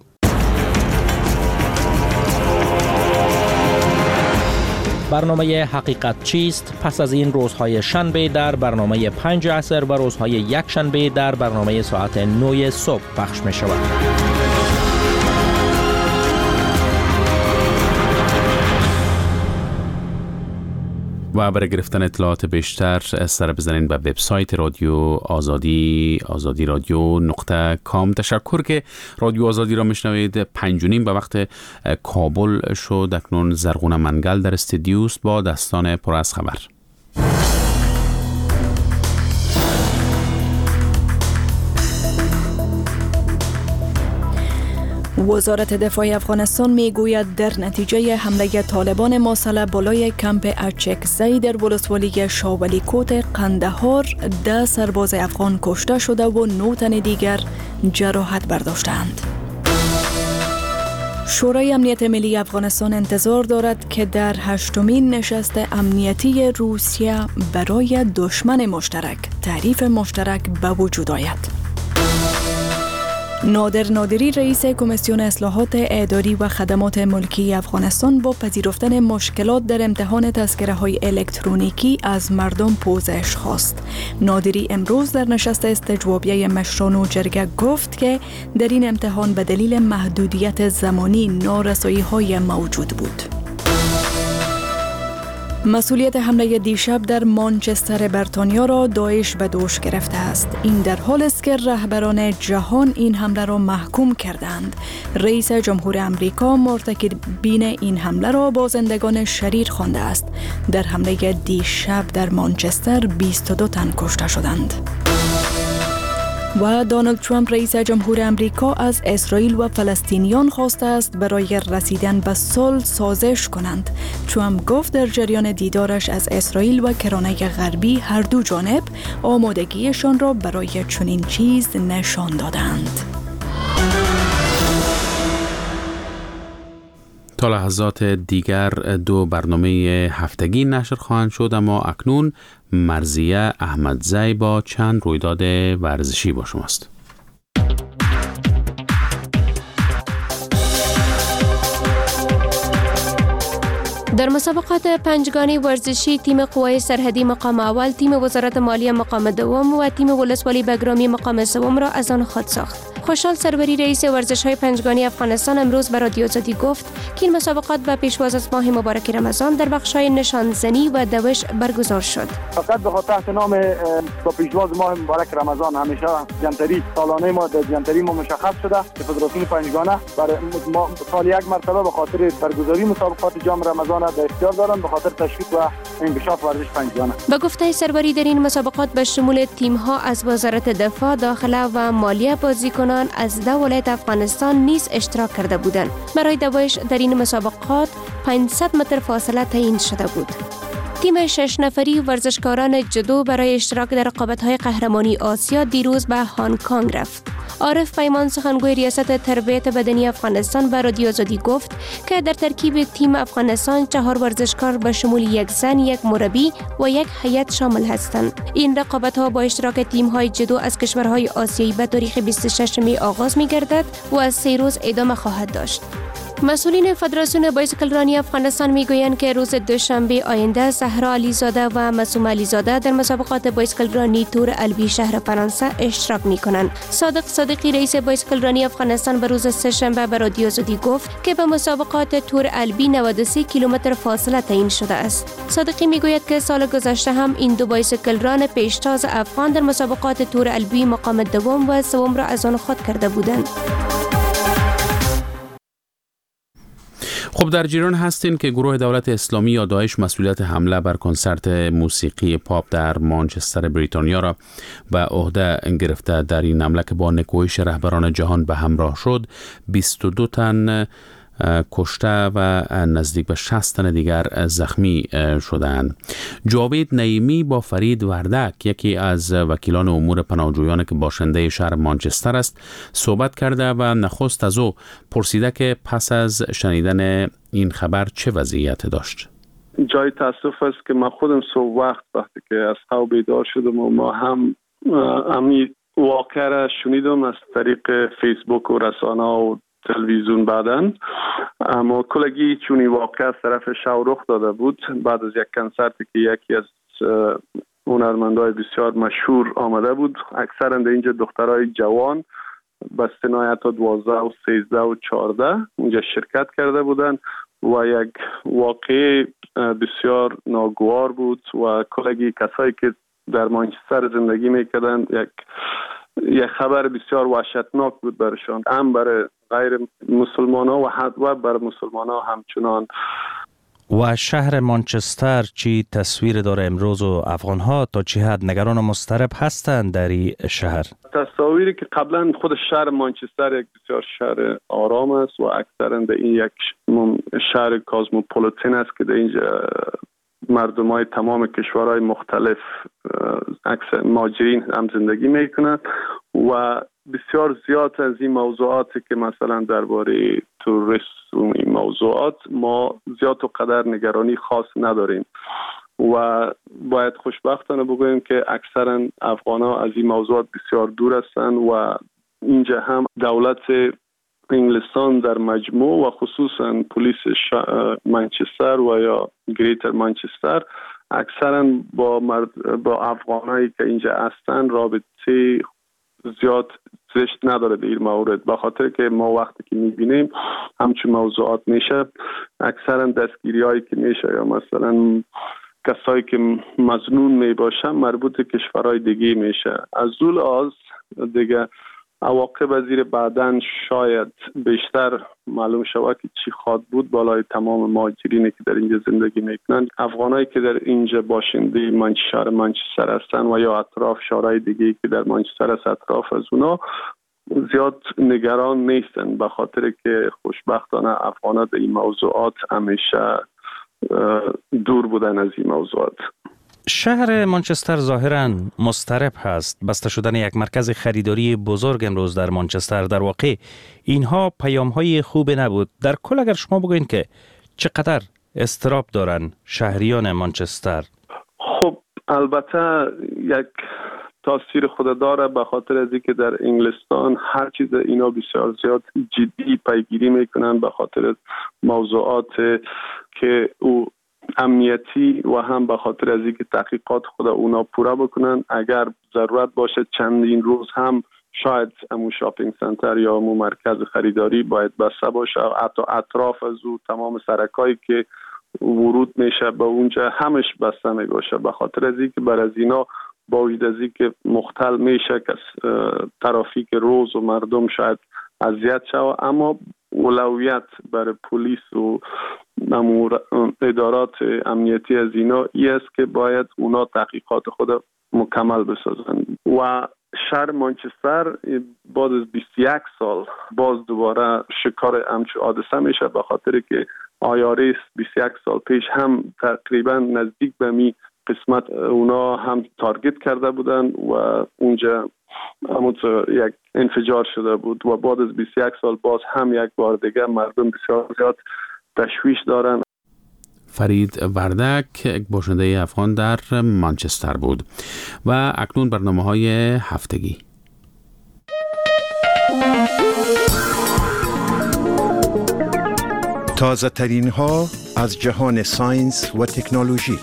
برنامه حقیقت چیست پس از این روزهای شنبه در برنامه پنج عصر و روزهای یک شنبه در برنامه ساعت نه صبح پخش می شود. و برای گرفتن اطلاعات بیشتر سر بزنین به وبسایت رادیو آزادی آزادی رادیو نقطه کام. تشکر که رادیو آزادی را میشنوید. پنج و نیم به وقت کابل شد. اکنون زرغون منگل در استودیوست با داستان پر از خبر. وزارت دفاع افغانستان میگوید در نتیجه حمله طالبان مسلح بالای کمپ اچکزی در ولسوالی شاولی کوت قندهار ده سرباز افغان کشته شده و نه تن دیگر جراحت برداشتند. شورای امنیت ملی افغانستان انتظار دارد که در هشتمین نشست امنیتی روسیه برای دشمن مشترک تعریف مشترک به وجود آید. نادر نادری رئیس کمیسیون اصلاحات اداری و خدمات ملکی افغانستان با پذیرفتن مشکلات در امتحان تذکره‌های الکترونیکی از مردم پوزش خواست. نادری امروز در نشست استجوابیه مشران و جرگه گفت که در این امتحان به دلیل محدودیت زمانی نارسایی‌های موجود بود. مسئولیت حمله دیشب در مانچستر بریتانیا را داعش به دوش گرفته است. این در حال است که رهبران جهان این حمله را محکوم کردند. رئیس جمهور امریکا مرتکبین این حمله را بازندگان شریر خوانده است. در حمله دیشب در مانچستر بیست و دو تن کشته شدند. و دونالد ترامپ رئیس جمهور امریکا از اسرائیل و فلسطینیان خواسته است برای رسیدن به صلح سازش کنند. ترامپ گفت در جریان دیدارش از اسرائیل و کرانه غربی هر دو جانب آمادگیشان را برای چنین چیز نشان دادند. تا لحظات دیگر دو برنامه هفتگی نشر خواهند شد، اما اکنون مرضیه احمدزی با چند رویداد ورزشی با شماست. در مسابقات پنجگانه ورزشی تیم قوای سرحدی مقام اول، تیم وزارت مالیه مقام دوم و تیم ولسوالی بگرامی مقام سوم را از آن خود ساخت. خوشحال سروری رئیس ورزش‌های پنجگانه افغانستان امروز به رادیو آزادی گفت که این مسابقات به پیشواز از ماه مبارک رمضان در بخش‌های نشانزنی و دوش برگزار شد. فقط به خاطر تحت نام با پیشواز ماه مبارک رمضان همیشه جنتری سالانه ما در جنتری ما مشخص شده که فدراسیون پنجگانه برای ما سال یک مرتبه به خاطر برگزاری مسابقات جام رمضان در اختیار دارند، به خاطر تشویق و انکشاف ورزش پنجگانه. به گفته سروری در این مسابقات به شمول تیم‌ها از وزارت دفاع، داخله و مالیه بازیکنان از ده ولایت افغانستان نیز اشتراک کرده بودند. برای دوش در این مسابقات پانصد متر فاصله تعیین شده بود. تیم شش نفری ورزشکاران جدو برای اشتراک در رقابت‌های قهرمانی آسیا دیروز به هنگ کنگ رفت. عارف پیمان سخنگوی ریاست تربیت بدنی افغانستان به رادیو آزادی گفت که در ترکیب تیم افغانستان چهار ورزشکار به شمول یک زن، یک مربی و یک هیئت شامل هستند. این رقابت‌ها با اشتراک تیم‌های جدو از کشورهای آسیایی به تاریخ بیست و شش می آغاز می‌گردد و از سه روز ادامه خواهد داشت. مسئولین فدراسیون بایسکلرانی افغانستان میگویند که روز دوشنبه آینده زهرا علیزاده و معصوم علیزاده در مسابقات بایسکلرانی تور البی شهر فرانسه اشتراک میکنند. صادق صادقی رئیس بایسکلرانی افغانستان به روز سه‌شنبه به رادیو آزادی گفت که به مسابقات تور البی نود و سه کیلومتر فاصله تعیین شده است. صادقی میگوید که سال گذشته هم این دو بایسکلران پیشتاز افغان در مسابقات تور البی مقام دوم و سوم را از آن خود کرده بودند. خب در جریان هستین که گروه دولت اسلامی یا داعش مسئولیت حمله بر کنسرت موسیقی پاپ در مانچستر بریتانیا را به عهده گرفته. در این حمله که با نکوهش رهبران جهان به همراه شد، بیست و دو تن کشته و نزدیک به شصت تن دیگر زخمی شدند. جاوید نعیمی با فرید وردک، یکی از وکیلان امور پناهجویان که باشنده شهر مانچستر است، صحبت کرده و نخست از او پرسیده که پس از شنیدن این خبر چه وضعیت داشت. جای تاسف است که ما خودم صبح وقت وقتی که از خواب بیدار شدم و ما هم امی واقعه را شنیدم از طریق فیسبوک و رسانه و تلویزیون بعدن، اما کلگی چونی واقع از طرف شو رخ داده بود بعد از یک کنسرتی که یکی از هنرمندای بسیار مشهور آمده بود. اکثرا در اینجا دخترای جوان به استثنای حتی دوازده و سیزده و چهارده اونجا شرکت کرده بودند و یک واقع بسیار ناگوار بود و کلگی کسایی که در مانچستر زندگی میکردند یک یک خبر بسیار وحشتناک بود برشان، هم برای غیر مسلمان ها و حتی برای مسلمان ها همچنان. و شهر مانچستر چی تصویر داره امروز و افغان ها تا چه حد نگران و مضطرب هستند در این شهر؟ تصاویری که قبلا خود شهر مانچستر یک بسیار شهر آرام است و اکثرا در این یک شهر کازموپولیتن است که در اینجا مردم های تمام کشورهای مختلف اکثر مهاجرین هم زندگی میکنند و بسیار زیاد از این موضوعاتی که مثلا درباره توریست و این موضوعات ما زیاد و قدر نگرانی خاص نداریم و باید خوشبختانه بگوییم که اکثرا افغان‌ها از این موضوعات بسیار دور هستند و اینجا هم دولت انگلستان در مجموع و خصوصا پلیس منچستر و یا گریتر منچستر اکثرا با مرد با افغانایی که اینجا هستن رابطه زیاد زشت نداره به این مورد، به خاطر که ما وقتی که میبینیم همچون موضوعات میشه اکثرا دستگیری هایی که میشه یا مثلا کسایی که مظنون میباشن مربوط کشورهای دیگه میشه. از اول از دیگه عواقب از زیر بعدن شاید بیشتر معلوم شود که چی خواد بود بالای تمام مهاجرینی که در اینجا زندگی میکنن. افغانایی که در اینجا باشنده منچستر منچستر هستن و یا اطراف شهرهای دیگه که در منچستر است اطراف از اونا زیاد نگران نیستن، به خاطر که خوشبختانه افغانا در این موضوعات همیشه دور بودن از این موضوعات. شهر مانچستر ظاهراً مضطرب هست. بسته شدن یک مرکز خریداری بزرگ امروز در مانچستر در واقع اینها پیام‌های خوب نبود. در کل اگر شما بگوین که چقدر اضطراب دارن شهریان مانچستر؟ خب البته یک تاثیر خود داره، به خاطر از اینکه در انگلستان هر چیز اینا بسیار زیاد جدی پیگیری میکنن به خاطر موضوعات که او امنیتی و هم به خاطر از اینکه تحقیقات خود اونا پورا بکنن. اگر ضرورت باشه چندین روز هم شاید امو شاپینگ سنتر یا امو مرکز خریداری باید بسته باشه، حتی اطراف از او تمام سرکایی که ورود میشه به اونجا همش بسته می باشه، به خاطر از اینکه بر از اینا با وجود از اینکه مختل میشه که ترافیک روز و مردم شاید اذیت شود، اما اولویت برای پلیس و ادارات امنیتی از اینا ای است که باید اونا تحقیقات خود مکمل بسازن. و شهر مانچستر بعد از بیست و یک سال باز دوباره شکار همچون حادثه میشه، به خاطر که آیاریس بیست و یک سال پیش هم تقریبا نزدیک به می قسمت اونا هم تارگت کرده بودن و اونجا همونطور یک انفجار شده بود و بعد از بیست و یک سال باز هم یک بار دیگه مردم بسیار زیاد تشویش دارن. فرید وردک یک باشنده افغان در مانچستر بود. و اکنون برنامه‌های هفتگی. تازه ترین ها از جهان ساینس و تکنولوژی.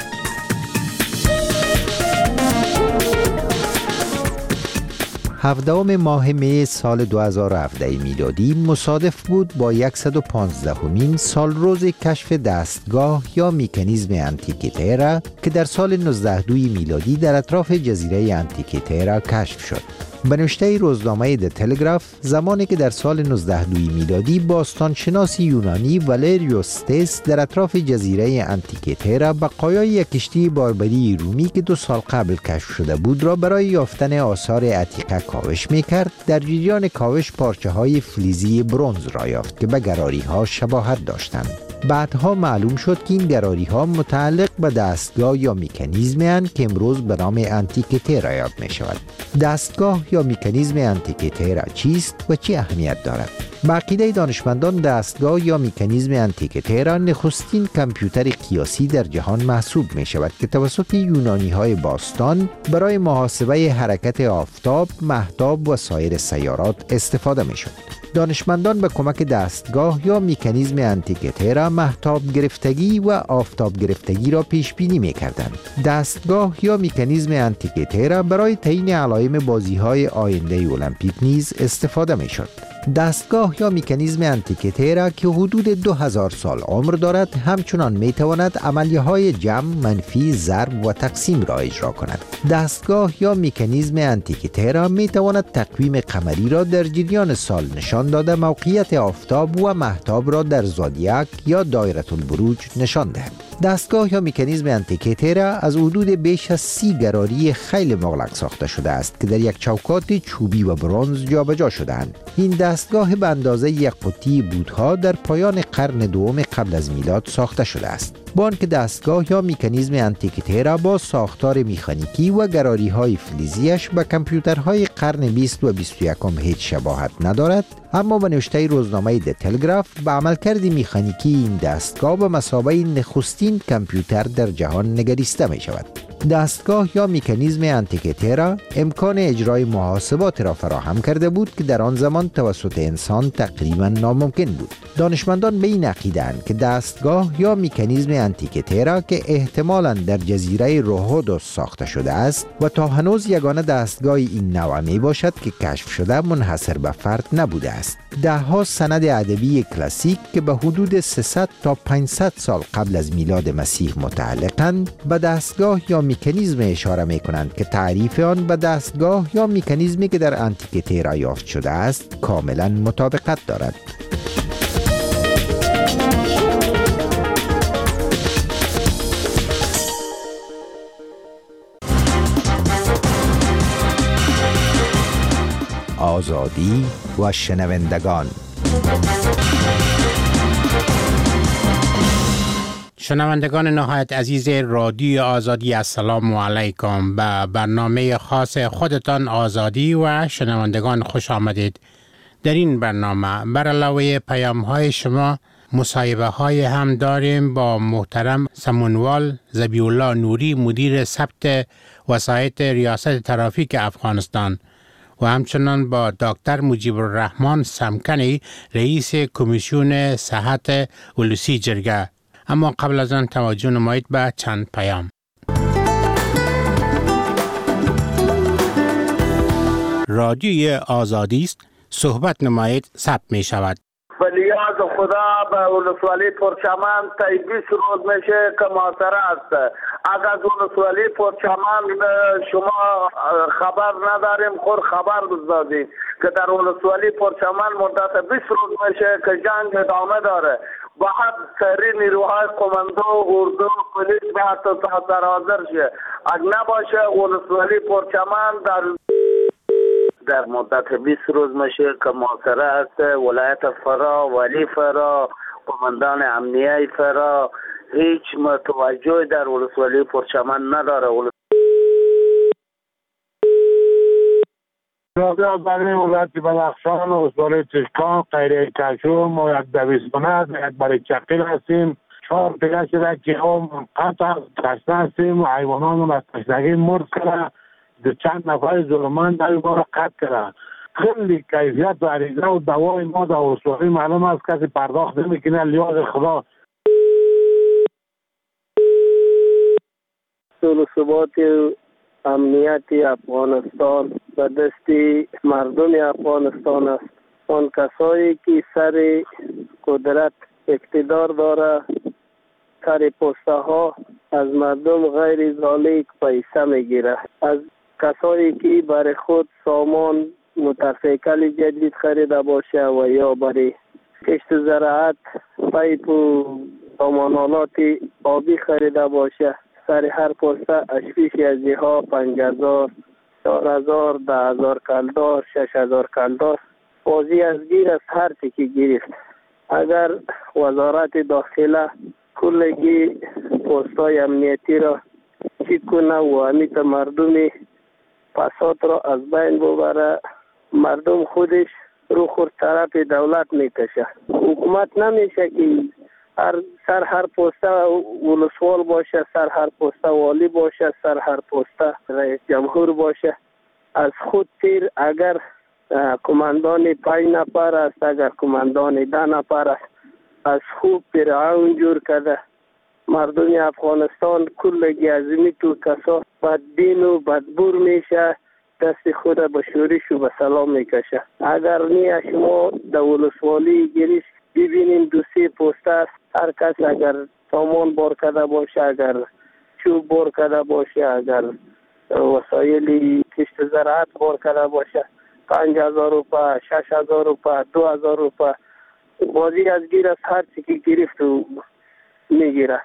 هفدهم ماه می سال دو هزار و هفده میلادی مصادف بود با صد و پانزدهمین سال روز کشف دستگاه یا مکانیزم انتیکیتیرا که در سال نوزده دوی میلادی در اطراف جزیره انتیکیتیرا کشف شد. به نوشته روزنامه د تلگراف، زمانی که در سال نوزده دوی میلادی باستانشناس یونانی والریوستس در اطراف جزیره انتیکیتیرا بقایای یک کشتی باربری رومی که دو سال قبل کشف شده بود را برای یافتن آثار عتیقه کاوش میکرد، در جریان کاوش پارچه های فلزی برنز را یافت که به گراری ها شباهت داشتند. بعدها معلوم شد که این گراری ها متعلق به دستگاه یا مکانیزمی هستند که امروز به نام انتیکیتیرا یاد می شود. دستگاه یا مکانیزم انتیکیتیرا چیست و چه اهمیت دارد؟ به عقیده دانشمندان دستگاه یا مکانیزم انتیکیتیرا نخستین کامپیوتر قیاسی در جهان محسوب می شود که توسط یونانی های باستان برای محاسبه حرکت آفتاب، مهتاب و سایر سیارات استفاده می شد. دانشمندان به کمک دستگاه یا مکانیزم انتیکیتیرا مهتاب گرفتگی و آفتاب گرفتگی را پیش بینی می کردند. دستگاه یا مکانیزم انتیکیتیرا برای تعیین علائم بازی‌های آینده المپیک نیز استفاده می شد. دستگاه یا مکانیزم انتیکیتیرا که حدود دو هزار سال عمر دارد، همچنان می تواند عملیه های جمع، منفی، ضرب و تقسیم را اجرا کند. دستگاه یا مکانیزم انتیکیتیرا می تواند تقویم قمری را در جریان سال نشان داده موقعیت آفتاب و مهتاب را در زودیاک یا دایره البروج نشان دهد. دستگاه یا مکانیزم انتیکیتیرا از حدود بیش از سی گراری خیلی مغلق ساخته شده است که در یک چوکات چوبی و برنز جابجا شده‌اند. این دستگاه به اندازه یک قطی بودها در پایان قرن دوم قبل از میلاد ساخته شده است. با آنکه دستگاه یا مکانیزم انتیکیتیرا با ساختار مکانیکی و گراری های فلزیش به کامپیوترهای قرن بیست و بیست و یکم هیچ شباهت ندارد، اما به نوشته روزنامه د تلگراف به عملکرد مکانیکی این دستگاه به مثابه نخستین کامپیوتر در جهان نگریسته می شود. دستگاه یا مکانیزم انتیکیتیرا امکان اجرای محاسبات را فراهم کرده بود که در آن زمان توسط انسان تقریبا ناممکن بود. دانشمندان به این عقیده‌اند که دستگاه یا مکانیزم انتیکیتیرا که احتمالاً در جزیره روهودوس ساخته شده است و تا هنوز یگانه دستگاه این نوع می باشد که کشف شده، منحصر به فرد نبوده است. ده ها سند ادبی کلاسیک که به حدود سیصد تا پانصد سال قبل از میلاد مسیح متعلقند به دستگاه یا مکانیزم اشاره می کنند که تعریف آن به دستگاه یا مکانیزمی که در انتیکیتیرا یافت شده است کاملا مطابقت دارد. آزادی و شنوندگان. شنوندگان نهایت عزیز رادیو آزادی، السلام علیکم. به برنامه خاص خودتان آزادی و شنوندگان خوش آمدید. در این برنامه بر علاوه پیام های شما مصاحبه های هم داریم با محترم سمونوال ذبیح‌الله نوری، مدیر ثبت وسایط ریاست ترافیک افغانستان، و همچنان با دکتر مجیب الرحمن سمکنی، رئیس کمیسیون صحت ولوسی جرگه. اما قبل از آن توجه نمایید به چند پیام. رادیوی آزادی است، صحبت نمایید، ثبت می شود. فلیاز خدا به ولسوالی پرچمن تا بیست روز میشه که محاصره است. اگر ولسوالی پرچمن شما خبر نداریم، خود خبر بزدادید که در ولسوالی پرچمن مدت بیست روز میشه که جنگ ادامه داره. باید سری نیروهای قماندو، اردو، پلیس به حتی تحضر حاضر شه. اگر نباشه ولسوالی پرچمن در در مدت بیست روز میشه که محاصره است. ولایت فرا، ولی فرا، قماندان امنیه فرا هیچ متوجه در ولسوالی پرچمن نداره. رابطه برای ولایت بدخشان و استان چشکان، قیره کشور، ما یک دویستانه است، یک برای چقیل هستیم. چهار پیگه شده که هم قطع کشته هستیم و حیوانان از کشتگی مرد کرده. دو چند نفر ظلمان در این بار قطع کرده. خیلی کیفیت و عریضه و دوای ما در ولسوالی معلوم است کسی پرداخت نمیکنه. لیاز خدا صلح و ثبات امنیت افغانستان به دست مردم افغانستان است. آن کسایی که سر قدرت اقتدار داره سر پسته ها از مردم غیر ذالک پیسه میگیره. از کسایی که برای خود سامان موتورسیکل جدید خریده باشه و یا برای کشت و زراعت پیپ و سامانالات آبی خریده باشه سر هر پسته اشپیش از ها پنج هزار، چار هزار، ده هزار کلدار، شش هزار کلدار بازی از گیر از هر چی که گرفت. اگر وزارت داخله کلگی پستای امنیتی را چی کنه و امیت مردم پسات را از بین ببره، مردم خودش رو خور طرف دولت میکشه. حکومت نمیشه که هر سر هر پسته ولسوال باشه، سر هر پسته والی باشه، سر هر پسته رئیس جمهور باشه. از خود تیر اگر کماندان پنج نفر است، اگر کماندان ده نفر است، از خوب فرعون جور کرده مردم افغانستان کلگی ازمی تو کسا بدبین و بدبور میشه، دست خود به شورش و به سلام میکشه. اگر نی شما در ولسوالی گریش ببینین دو سه پسته است، هر کس اگر سامان بار کرده باشه، اگر چوب بار کرده باشه، اگر وسایل کشت زراعت بار کرده باشه، پنج هزار روپه، شش هزار روپه، دو هزار روپه بازی از گیر از هر چی که گرفت و میگیره.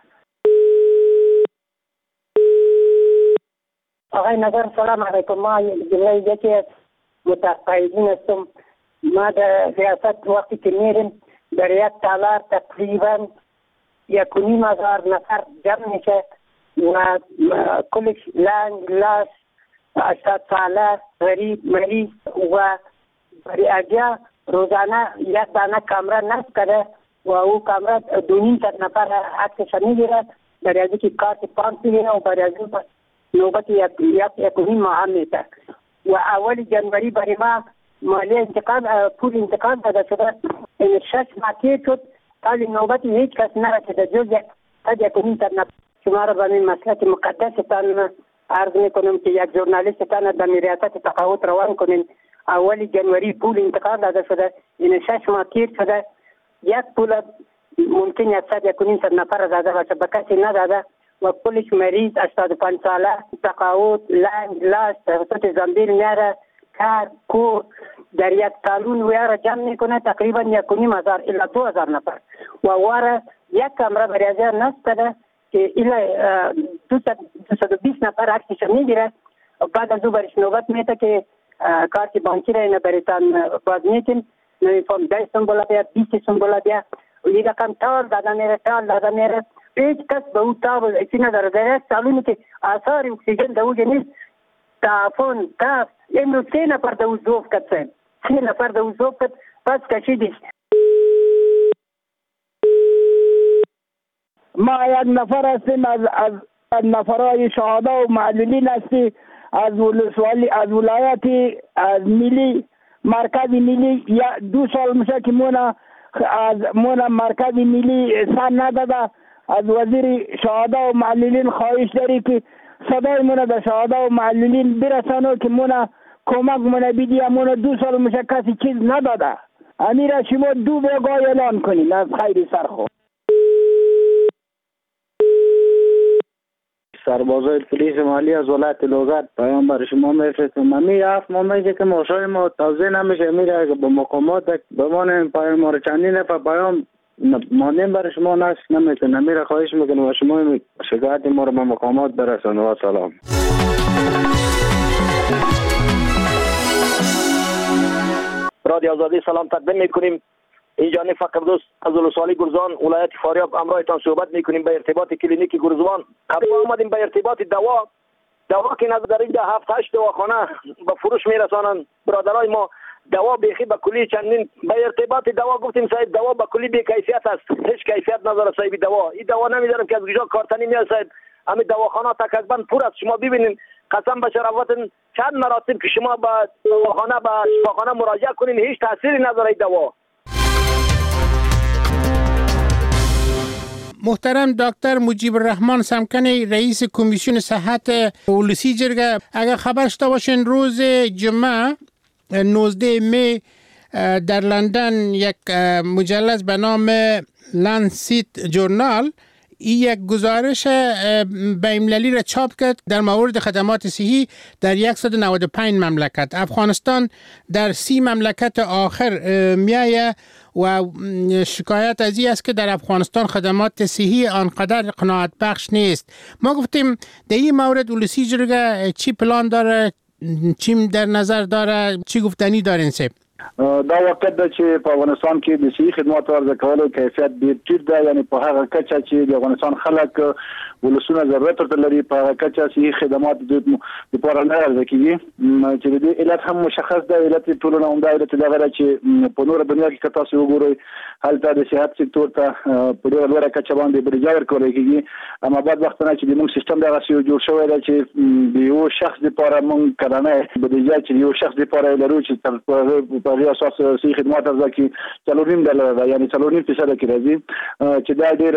آقای نظر سلام علیکم. ما جمله یکی از متقاعدین هستم. ما در ریاست وقتی که میریم در یک تالار تقریبا یک و نیم هزار نفر جمع میشه و کلش لنگ، لاش، اشتاد ساله، غریب، مریض و برای اگه روزانه یک دانه کامره نصب کرده و او کامره دو نیم تر نفر عکسش میگیره، برای از که کارت پانس میگیره و برای از نوبت یک یک و نیم ماه هم میشه و اول جنوری برای ما مالی انتقال پول انتقال داده شده. این شش ماهی شد حالی نوبت هیچ کس نرسیده جز یک تا یک و نیم تر نفر. شما را به این مسئله مقدستان عرض میکنم که یک ژورنالیستان در ریاست تقاعد روان کنین. اول جنوری پول انتقال داده شده، این شش ماه تیر شده، یک پول ممکن یک صد یک و نیم صد نفر داده باشه، به کسی نداده و پولش مریض هشتاد و پنج ساله تقاعد لنگ لاش توسط زنبیل میاره کار کور در یک تالون ویاره جمع میکنه تقریبا یک و نیم هزار الا دو هزار نفر و واره یک کمره برای ازیار نستده که الا دوصد و بیست نفر عکسش میگیره و بعد از او برش نوبت میده که کارت بانکی را اینه بریتان باز میتین نوی فهم ده سنبولا بیا بیست سنبولا بیا و یه رقم تال داده میره تال داده میره هیچ کس به او تاب اسی نداره. در یک سالونی که آثار اکسیژن در اوجه نیست تافون تاف این رو سه نفر در او زوف کد سن سه نفر در او زوف کد پس کشیدش. ما یک نفر هستیم از, از نفرهای شهدا و معلولین هستیم از ولسوالی از ولایت از ملی مرکز ملی یا دو سال میشه که مونا از مونا مرکز ملی سر نداده. از وزیر شهدا و معلولین خواهش داری که صدای مونا به شهدا و معلولین برسانو که مونا کمک مونا بیدی. مونا دو سال میشه کسی چیز نداده. امیر شما دو بگاه اعلان کنین از خیر سرخو. سربازای پلیس مالی از ولایت لوگات پیام بر شما میفرستم. امی هفت ماهی که ماشای ما توضیح نمیشه میره به مقامات بمانیم پیام ما رو چندین نفر پیام مانیم بر شما نشت نمیتونه میره. خواهش میکنم و شما شکایت ما رو به مقامات برسون. و سلام. رادیو آزادی سلام تقدیم میکنیم. اینجا فقط دوست از ولسوالی گرزوان ولایت فاریاب همراهتان صحبت میکنیم به ارتباط کلینیک گرزوان. قبل اومدیم به ارتباط دوا دوا که نظر در اینجا هفت هشت دواخانه به فروش میرسانن برادرای ما. دوا بیخی به کلی چندین به ارتباط دوا گفتیم صاحب دوا به کلی بی کیفیت است، هیچ کیفیت نداره صاحب دوا. این دوا نمیدونم که از کجا کارتنی میاد صاحب. همین دواخانه تقریبا پر است. شما ببینید قسم به شرافتون چند مراتب که شما به دواخانه به شفاخانه مراجعه کنین هیچ تاثیری نداره دوا. محترم دکتر مجیب الرحمن سمکنی رئیس کمیسیون صحت ولسی جرگه، اگر خبر شده باشین روز جمعه نوزده می در لندن یک مجلد به نام لنسیت جورنال این یک گزارش بین‌المللی را چاپ کرد در مورد خدمات صحی در صد و نود و پنج مملکت. افغانستان در سی مملکت آخر میایه و شکایت از این است که در افغانستان خدمات صحی آنقدر قناعت بخش نیست. ما گفتیم در این مورد ولسی جرگه چی پلان داره، چی در نظر داره، چی گفتنی دارین سه؟ دا وخت د چې په افغانستان کې د صحي خدماتو عرضه کولو کیفیت ډیر ټیټ دی، یعنی په هغه کچه چې د افغانستان خلک ولسونه ضرورت ورته لري په هغه کچه صحي خدمات د لپاره نه عرضه کیږي، چې د علت هم مشخص دی. علت ټول نه همدا علت دی چې په نور دنیا کې کتا څو وګورئ هلته د صحت سکتور ته په ډیره لوړه کچه باندې بودیجه ورکول کیږي، اما بعد وخت نه چې د موږ سیستم دغه څه جوړ شوی دی چې د یو شخص لپاره موږ کړنه بودیجه چې یو شخص لپاره لرو چې په اساس صحي خدمات ارزه کی څلورنیم ډالر ده، یعنی څلورنیم فیصد کې راځي چې دا ډیر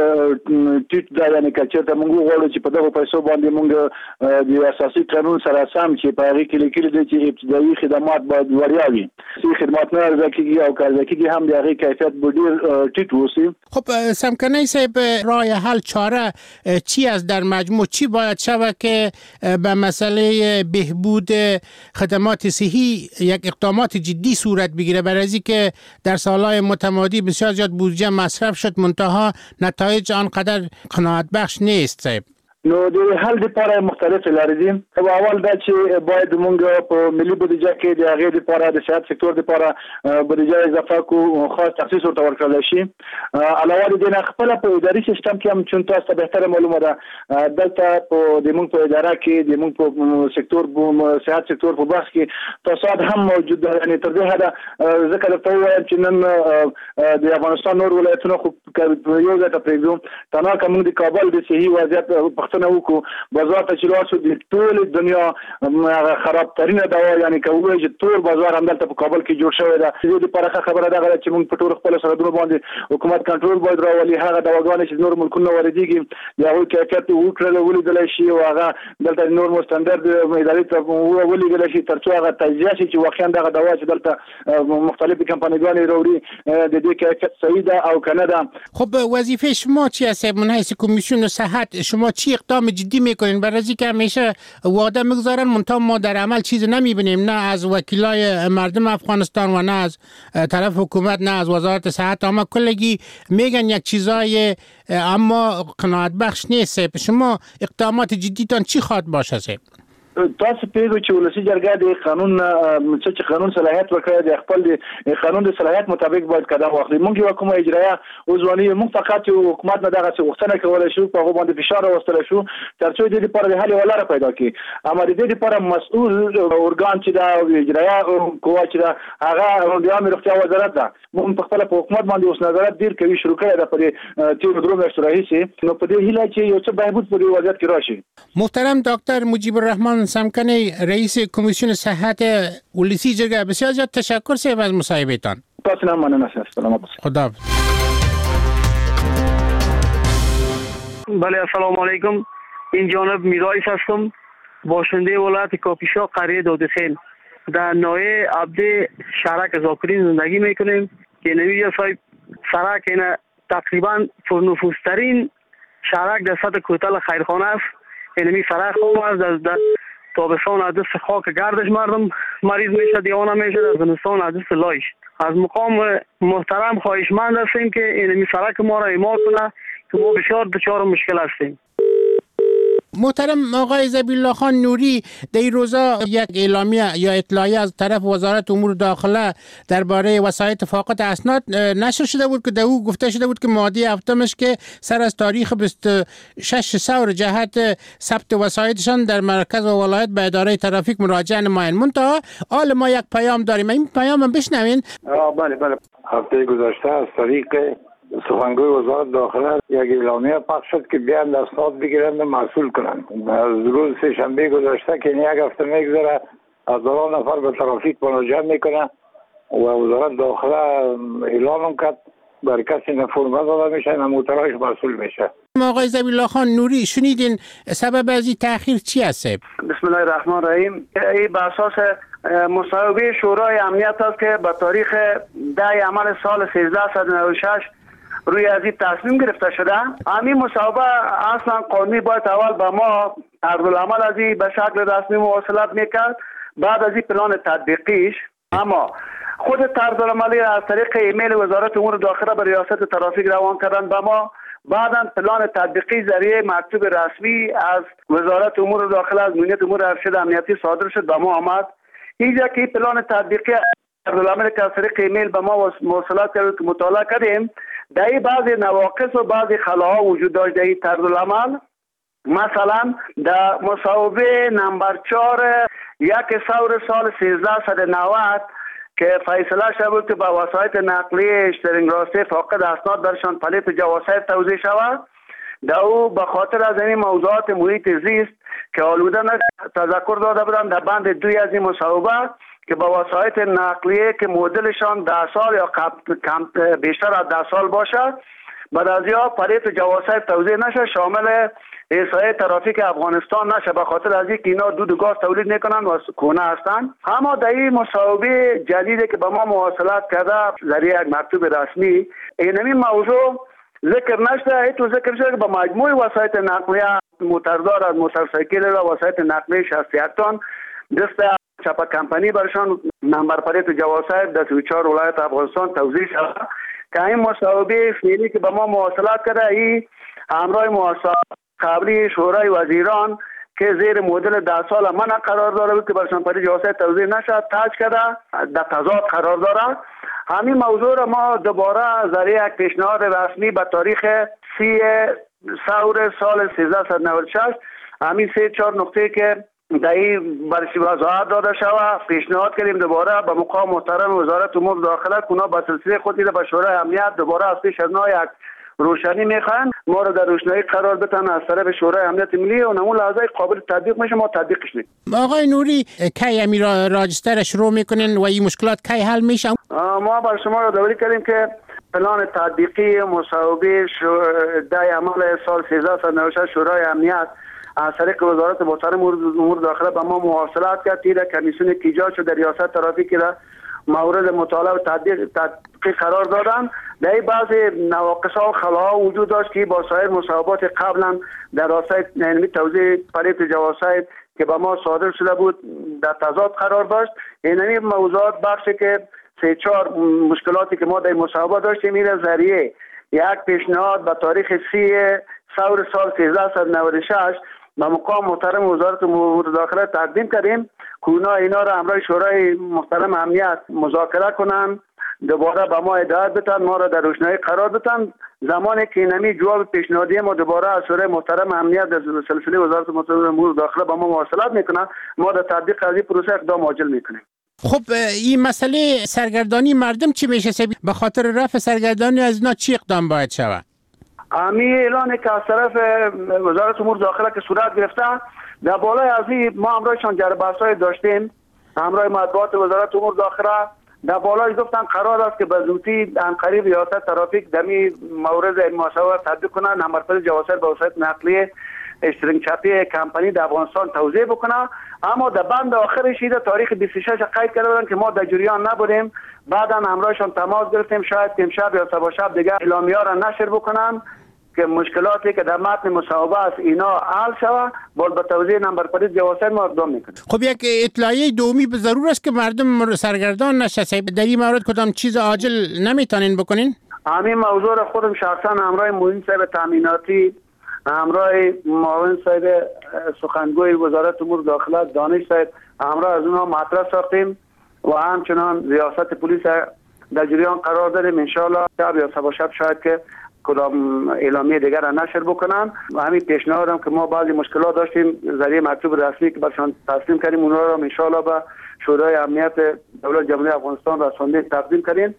ټیټ ده. یعنی کچې ته موږ غواړو چې په دغه پیسو باندې موږ د اساسي قانون سره سم چې په هغه کې لیکل دي چې ابتدایي خدمات باید وړیا وي، صحي خدمات نه ارزه کیږي او کارځه کیږي هم د هغه کیفیت به ډیر ټیټ وسی. خب سمکنی صاحب راه حل چاره چی از در مجموع چی باید شود که به مسئله بهبود خدمات صحی یک اقدامات جدی صورت بگیره، برای که در سالهای متمادی بسیار زیاد بودجه مصرف شد منتها نتایج آنقدر قناعت بخش نیست صاحب؟ نو د حل لپاره مختلف لارې دي. خو اول دا چې باید موږ په ملي بودیجه کې د هغې لپاره د صحت سکتور لپاره بودیجه اضافه کو خاص تخصیص ورته ورکړل شي. علاوه د دې نه خپل په اداري سیستم کې هم چې تاسو ته بهتره معلومه ده دلته په د موږ په اداره کې د موږ په سکتور په صحت سکتور په بحث کې فساد هم موجود ده. یعنی تر دې حده ځکه درته وایم چې نن د افغانستان نور ولایتونه خو یو ځای ته پرېږدو تنها که موږ د کابل د صحي وضعیت نه وکړو بازار ته چې لاړ شو د ټول دنیا خراب ترینه دوا، یعنی که وایي چې ټول بازار همدلته په کابل کې جوړ شوی ده. دې لپاره خبره دغه ده چې موږ په ټول خپل سرحدونو باندې حکومت کنټرول باید راولي، هغه دواګانې چې نور ملکونه واردېږي د هغوی کیفیت وکړل ولیدلی شي او هغه دلته د نورمو سټنډرډ ادارې ته ولیږلی شي تر څو هغه تجزیه شي چې واقعا دغه دوا چې دلته مختلفې کمپانیګانې راوړي د دې کیفیت صحیح ده او که نه ده. خب وظیفه شما چی است من حیث کمیسیون صحت؟ شما چی اقدام جدی میکنین؟ برای اینکه همیشه وعده میگذارن منتها ما در عمل چیزی نمیبینیم، نه از وکیلای مردم افغانستان و نه از طرف حکومت نه از وزارت صحت، اما کلگی میگن یک چیزای اما قناعت بخش نیست. شما اقدامات جدیتان چی خواد باشه؟ تاسو پیغو چې ولسی جرګه د قانون چې قانون صلاحیت ورکړي د خپل د قانون د صلاحیت مطابق باید قدم واخلي. موږ یو کومه اجرایه وزواني موږ فقط یو حکومت نه دغه څه وختنه کولای شو په هغه باندې فشار راوستل شو تر څو د دې لپاره د حل ولاره پیدا کړي، اما د دې لپاره مسؤل اورګان چې دا اجرایه قوه چې دا هغه د عامه روغتیا وزارت ده. موږ په خپل حکومت باندې اوس نظارت ډیر کوي شروع کړی ده په تیر درو میاشتو راهیسې، نو په دې هیله چې یو څه بهبود په دې وضعیت کې راشي. محترم دکتر مجیب الرحمن سمکنی رئیس کمیسیون صحت ولسی جرگه، بسیار زیاد تشکر صاحب از مصاحبهتان. تاسو نه مننه. سلام خدا. بله السلام علیکم. این جانب میرایس هستم، باشنده ولایت کاپیشا قریه دادخیل در ناحیه عبد شهرک زاکرین زندگی میکنیم که نوی صاحب سرک اینا تقریبا پرنفوذترین شهرک در سطح کوتل خیرخانه است. اینمی سرک خوب است، در, در تابستان از دست خاک گردش مردم مریض میشه، دیوانه میشه، در زمستان از دست لایش. از مقام محترم خواهشمند هستیم که اینمی سرک ما را اعمار کنه که ما بسیار دچار مشکل هستیم. محترم آقای زبیالله خان نوری، در این روزا یک اعلامیه یا اطلاعیه از طرف وزارت امور داخله درباره وسایط فاقد اسناد نشر شده بود که در او گفته شده بود که ماده هفتمش که سر از تاریخ بیست و شش سور جهت ثبت وسایطشان در مرکز و ولایت به اداره ترافیک مراجعه نمایند. منتها حال ما یک پیام داریم، این پیام هم بشنوین. بله بله. هفته گذشته از طریق سخنگوی وزارت داخله یک اعلامیه پخش شد که بیان اسناد بگیرند و مسئول کنند. از روز سه شنبه گذشته که یک هفته میگذره از دو نفر به ترافیک مراجعه میکنه و وزارت داخله اعلام کرد بر کسی نه فرمه داده میشه نه موترایش مسئول میشه. آقای ذبیحالله خان نوری شنیدین سبب از این تأخیر چی هست؟ بسم الله الرحمن الرحیم. این به اساس مصوبه شورای امنیت است که به تاریخ ده عمل سال سیزده صد و نود و شش روی از این تصمیم گرفته شده. همین مصوبه اصلا قانونی باید اول به ما عرضالعمل از این به شکل رسمی مواصلت میکرد، بعد از این پلان تطبیقیش. اما خود طرزالعملی از طریق ایمیل وزارت امور داخله به ریاست ترافیک روان کردن به ما، بعدا پلان تطبیقی ذریعه مکتوب رسمی از وزارت امور داخله از مدیریت امور ارشد امنیتی صادر شد به ما آمد. اینجا که پلان تطبیقی طرزالعمل که از طریق ایمیل به ما مواصلات کرد که مطالعه کردیم، در این بعضی نواقص و بعضی خلاها وجود داشت. در این طرزالعمل مثلا در مصوبه نمبر چهار یک سور سال سیزده صد و نود که فیصله شده بود که با وسایط نقلیه اشترینگ راسته فاقد اسناد برشان پلیت جواسایت توزیع شود، در او به خاطر از این موضوعات محیط زیست که آلوده تذکر داده بودند در بند دوی از این مصوبه که با وسایط نقلیه که مدلشان ده سال یا کم بیشتر از ده سال باشد بعد از یا پلیت جواسایت توزیع نشه، شامل احصایه ترافیک افغانستان نشه، به خاطر از اینکه اینا دود و گاز تولید میکنن و کونه هستند. اما در این مصوبه جدیدی که به ما مواصلت کرده ذریعه یک مکتوب رسمی اینمی موضوع ذکر نشده. ای تو ذکر شده که با مجموع وسایط نقلیه موتردار از موتورسایکل و وسایط نقلیه شصت و یک تن دست چپا کمپانی برشان نمبر پلیت جواسایت در سی و چهار ولایت افغانستان توزیع شده که این مصوبه فعلی که به ما مواصلت کرده این همراه مواصلات قبلی شورای وزیران که زیر مدل ده سال منع قرار داره بود که برشان پلیت جواسایت توزیع نشد تاج کرده در تضاد قرار داره. همین موضوع را ما دوباره ذریعه یک پیشنهاد رسمی به تاریخ سی سور سال سیزده صد و نود و شش همین سه چهار نقطه که در این برشی وضاحت داده شود پیشنهاد کردیم دوباره به مقام محترم وزارت امور داخله اونا به سلسله خودی به شورای امنیت دوباره از پیش از نو یک روشنی میخوان ما رو در روشنایی قرار بدن از طرف شورای امنیت ملی و اون لحظه قابل تطبیق میشه ما تطبیقش میکنیم. آقای نوری کی امی را راجستر شروع میکنین و این مشکلات کی حل میشه؟ ما بر شما رو داوری کردیم که پلان تطبیقی مصوبه ده عمل سال سیزده صد و نود و شش شورای امنیت از طریق وزارت محترم امور داخله به ما مواصلات کرد. تیر کمیسیون که ایجاد شد در ریاست ترافیک را مورد مطالعه و تطبیق قرار دادن. در این بعضی نواقص و خلاها وجود داشت که با سایر مصوبات قبلا در راستای علمی توزیع پلیت جواسایت که به ما صادر شده بود در تضاد قرار داشت. اینمی موضوعات بخشی که سه چهار مشکلاتی که ما در مصوبه داشتیم میره ذریعه یک پیشنهاد به تاریخ سی سور سال سیزده صد و نود و شش به مقام محترم وزارت امور داخله تقدیم کردیم که اونا اینا را همراه شورای محترم امنیت مذاکره کنن دوباره به ما هدایت بدن ما را در روشنایی قرار بدن. زمانی که اینمی جواب پیشنهادی ما دوباره از شورای محترم امنیت در سلسله وزارت محترم امور داخله به ما مواصلات میکنن ما در تطبیق از این پروسه اقدام عاجل میکنیم. خب این مسئله سرگردانی مردم چی میشه؟ به خاطر رفع سرگردانی از اینا چی اقدام باید شود؟ امی اعلانی که از طرف وزارت امور داخله که صورت گرفته در بالای از این ما همراهشان جربه‌های داشتیم همراه مطبوعات وزارت امور داخله در بالای گفتن قرار است که به زودی ان قریب ریاست ترافیک دمی مورد این مصوبه تطبیق کنه نمبر پلیت جواسایت به وسایط نقلیه اشترینگ چپی کمپانی در افغانستان توزیع بکنه. اما در بند آخرش ایده تاریخ بیست و شش قید کرده بودن که ما در جریان نبودیم. بعدا همراهشان تماس گرفتیم شاید امشب یا صبح شب دیگه اعلامیه را نشر بکنن که مشکلاتی که در متن مصوبه است اینا حل شود با به توزیع نمبر پلیت جواسایت ما اقدام میکنیم. خب یک اطلاعیه دومی به ضرور است که مردم سرگردان نشه. در این مورد کدام چیز عاجل نمیتونین بکنین؟ همین موضوع را خودم شخصا همراه معین صاحب تامیناتی همراه معاون صاحب سخنگوی وزارت امور داخله دانش صاحب همراه از اونها مطرح ساختیم و همچنان ریاست پلیس در جریان قرار داریم. ان شاء الله شب یا صبح شب شاید که کدام اعلامیه دیگر را نشر بکنن و همین پیشنهادم که ما بعضی مشکلات داشتیم ذریعه مکتوب رسمی که برشان تسلیم کردیم اونها را ان شاء الله به شورای امنیت دولت جمهوری افغانستان رسانده تقدیم کردیم.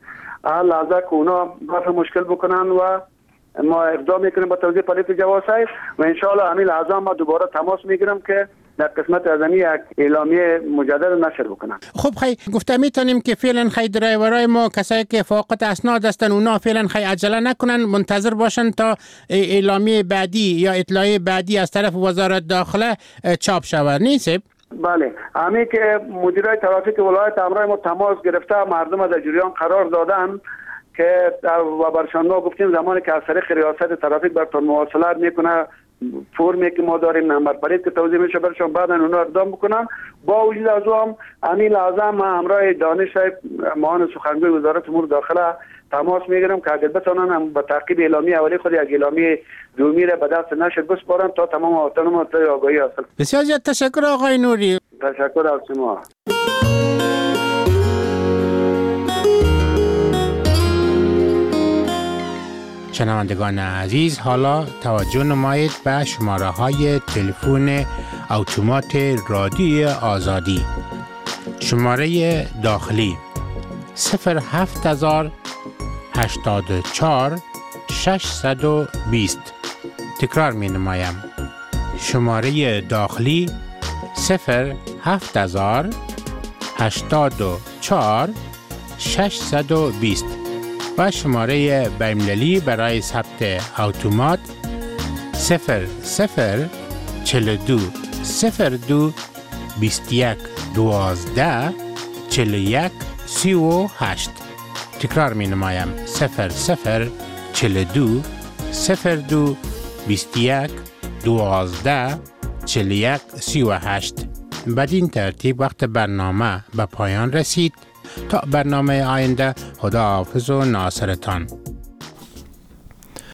هر لحظه که اونا برف مشکل بکنن و ما اقدام میکنیم با توزیع پلیت جواسای و انشاءالله همین لحظه ما دوباره تماس میگیرم که در قسمت از یک اعلامیه مجدد نشر بکنن. خب خی گفته میتونیم که فعلا خی درایورای ما کسایی که فاقد اسناد هستن اونا فعلا خی عجله نکنن، منتظر باشن تا اعلامیه بعدی یا اطلاعیه بعدی از طرف وزارت داخله چاپ شود. نیست؟ بله، همین که مدیرای ترافیک ولایت همراه ما تماس گرفته، مردم در جریان قرار دادن که و برشان ما گفتیم زمانی که از طریق ریاست ترافیک برتون مواصلت میکنه فرمی که ما داریم نمبر پلیت که توضیح میشه برشان بعدا اونا اقدام بکنن. با وجود از او هم همین لازم ما همراه دانش معاون سخنگوی وزارت امور داخله تماس میگیرم که اگر بتونن هم با تعقیب اعلامیه اولی خود یک اعلامیه دومی را به دست نشر بسپارن تا تمام آتانم اطلاع آگاهی حاصل. بسیار زیاد تشکر آقای نوری. تشکر از شما. شنوندگان عزیز، حالا توجه نمایید به شماره های تلفن اتومات رادیوی آزادی. شماره داخلی صفر هفت هزار هشتاد و چهار ششصد و بیست. تکرار می نمایم. شماره داخلی صفر هفت هزار هشتاد و چهار ششصد و بیست و شماره بین‌المللی برای ثبت اتومات صفر صفر چهل و دو صفر دو بیست و یک دوازده چهل و یک سی و هشت. تکرار می نمایم. صفر صفر چهل و دو صفر دو بیست و یک دوازده چهل و یک سی و هشت. بدین ترتیب وقت برنامه به پایان رسید. تا برنامه آینده، خدا حافظ و ناصرتان.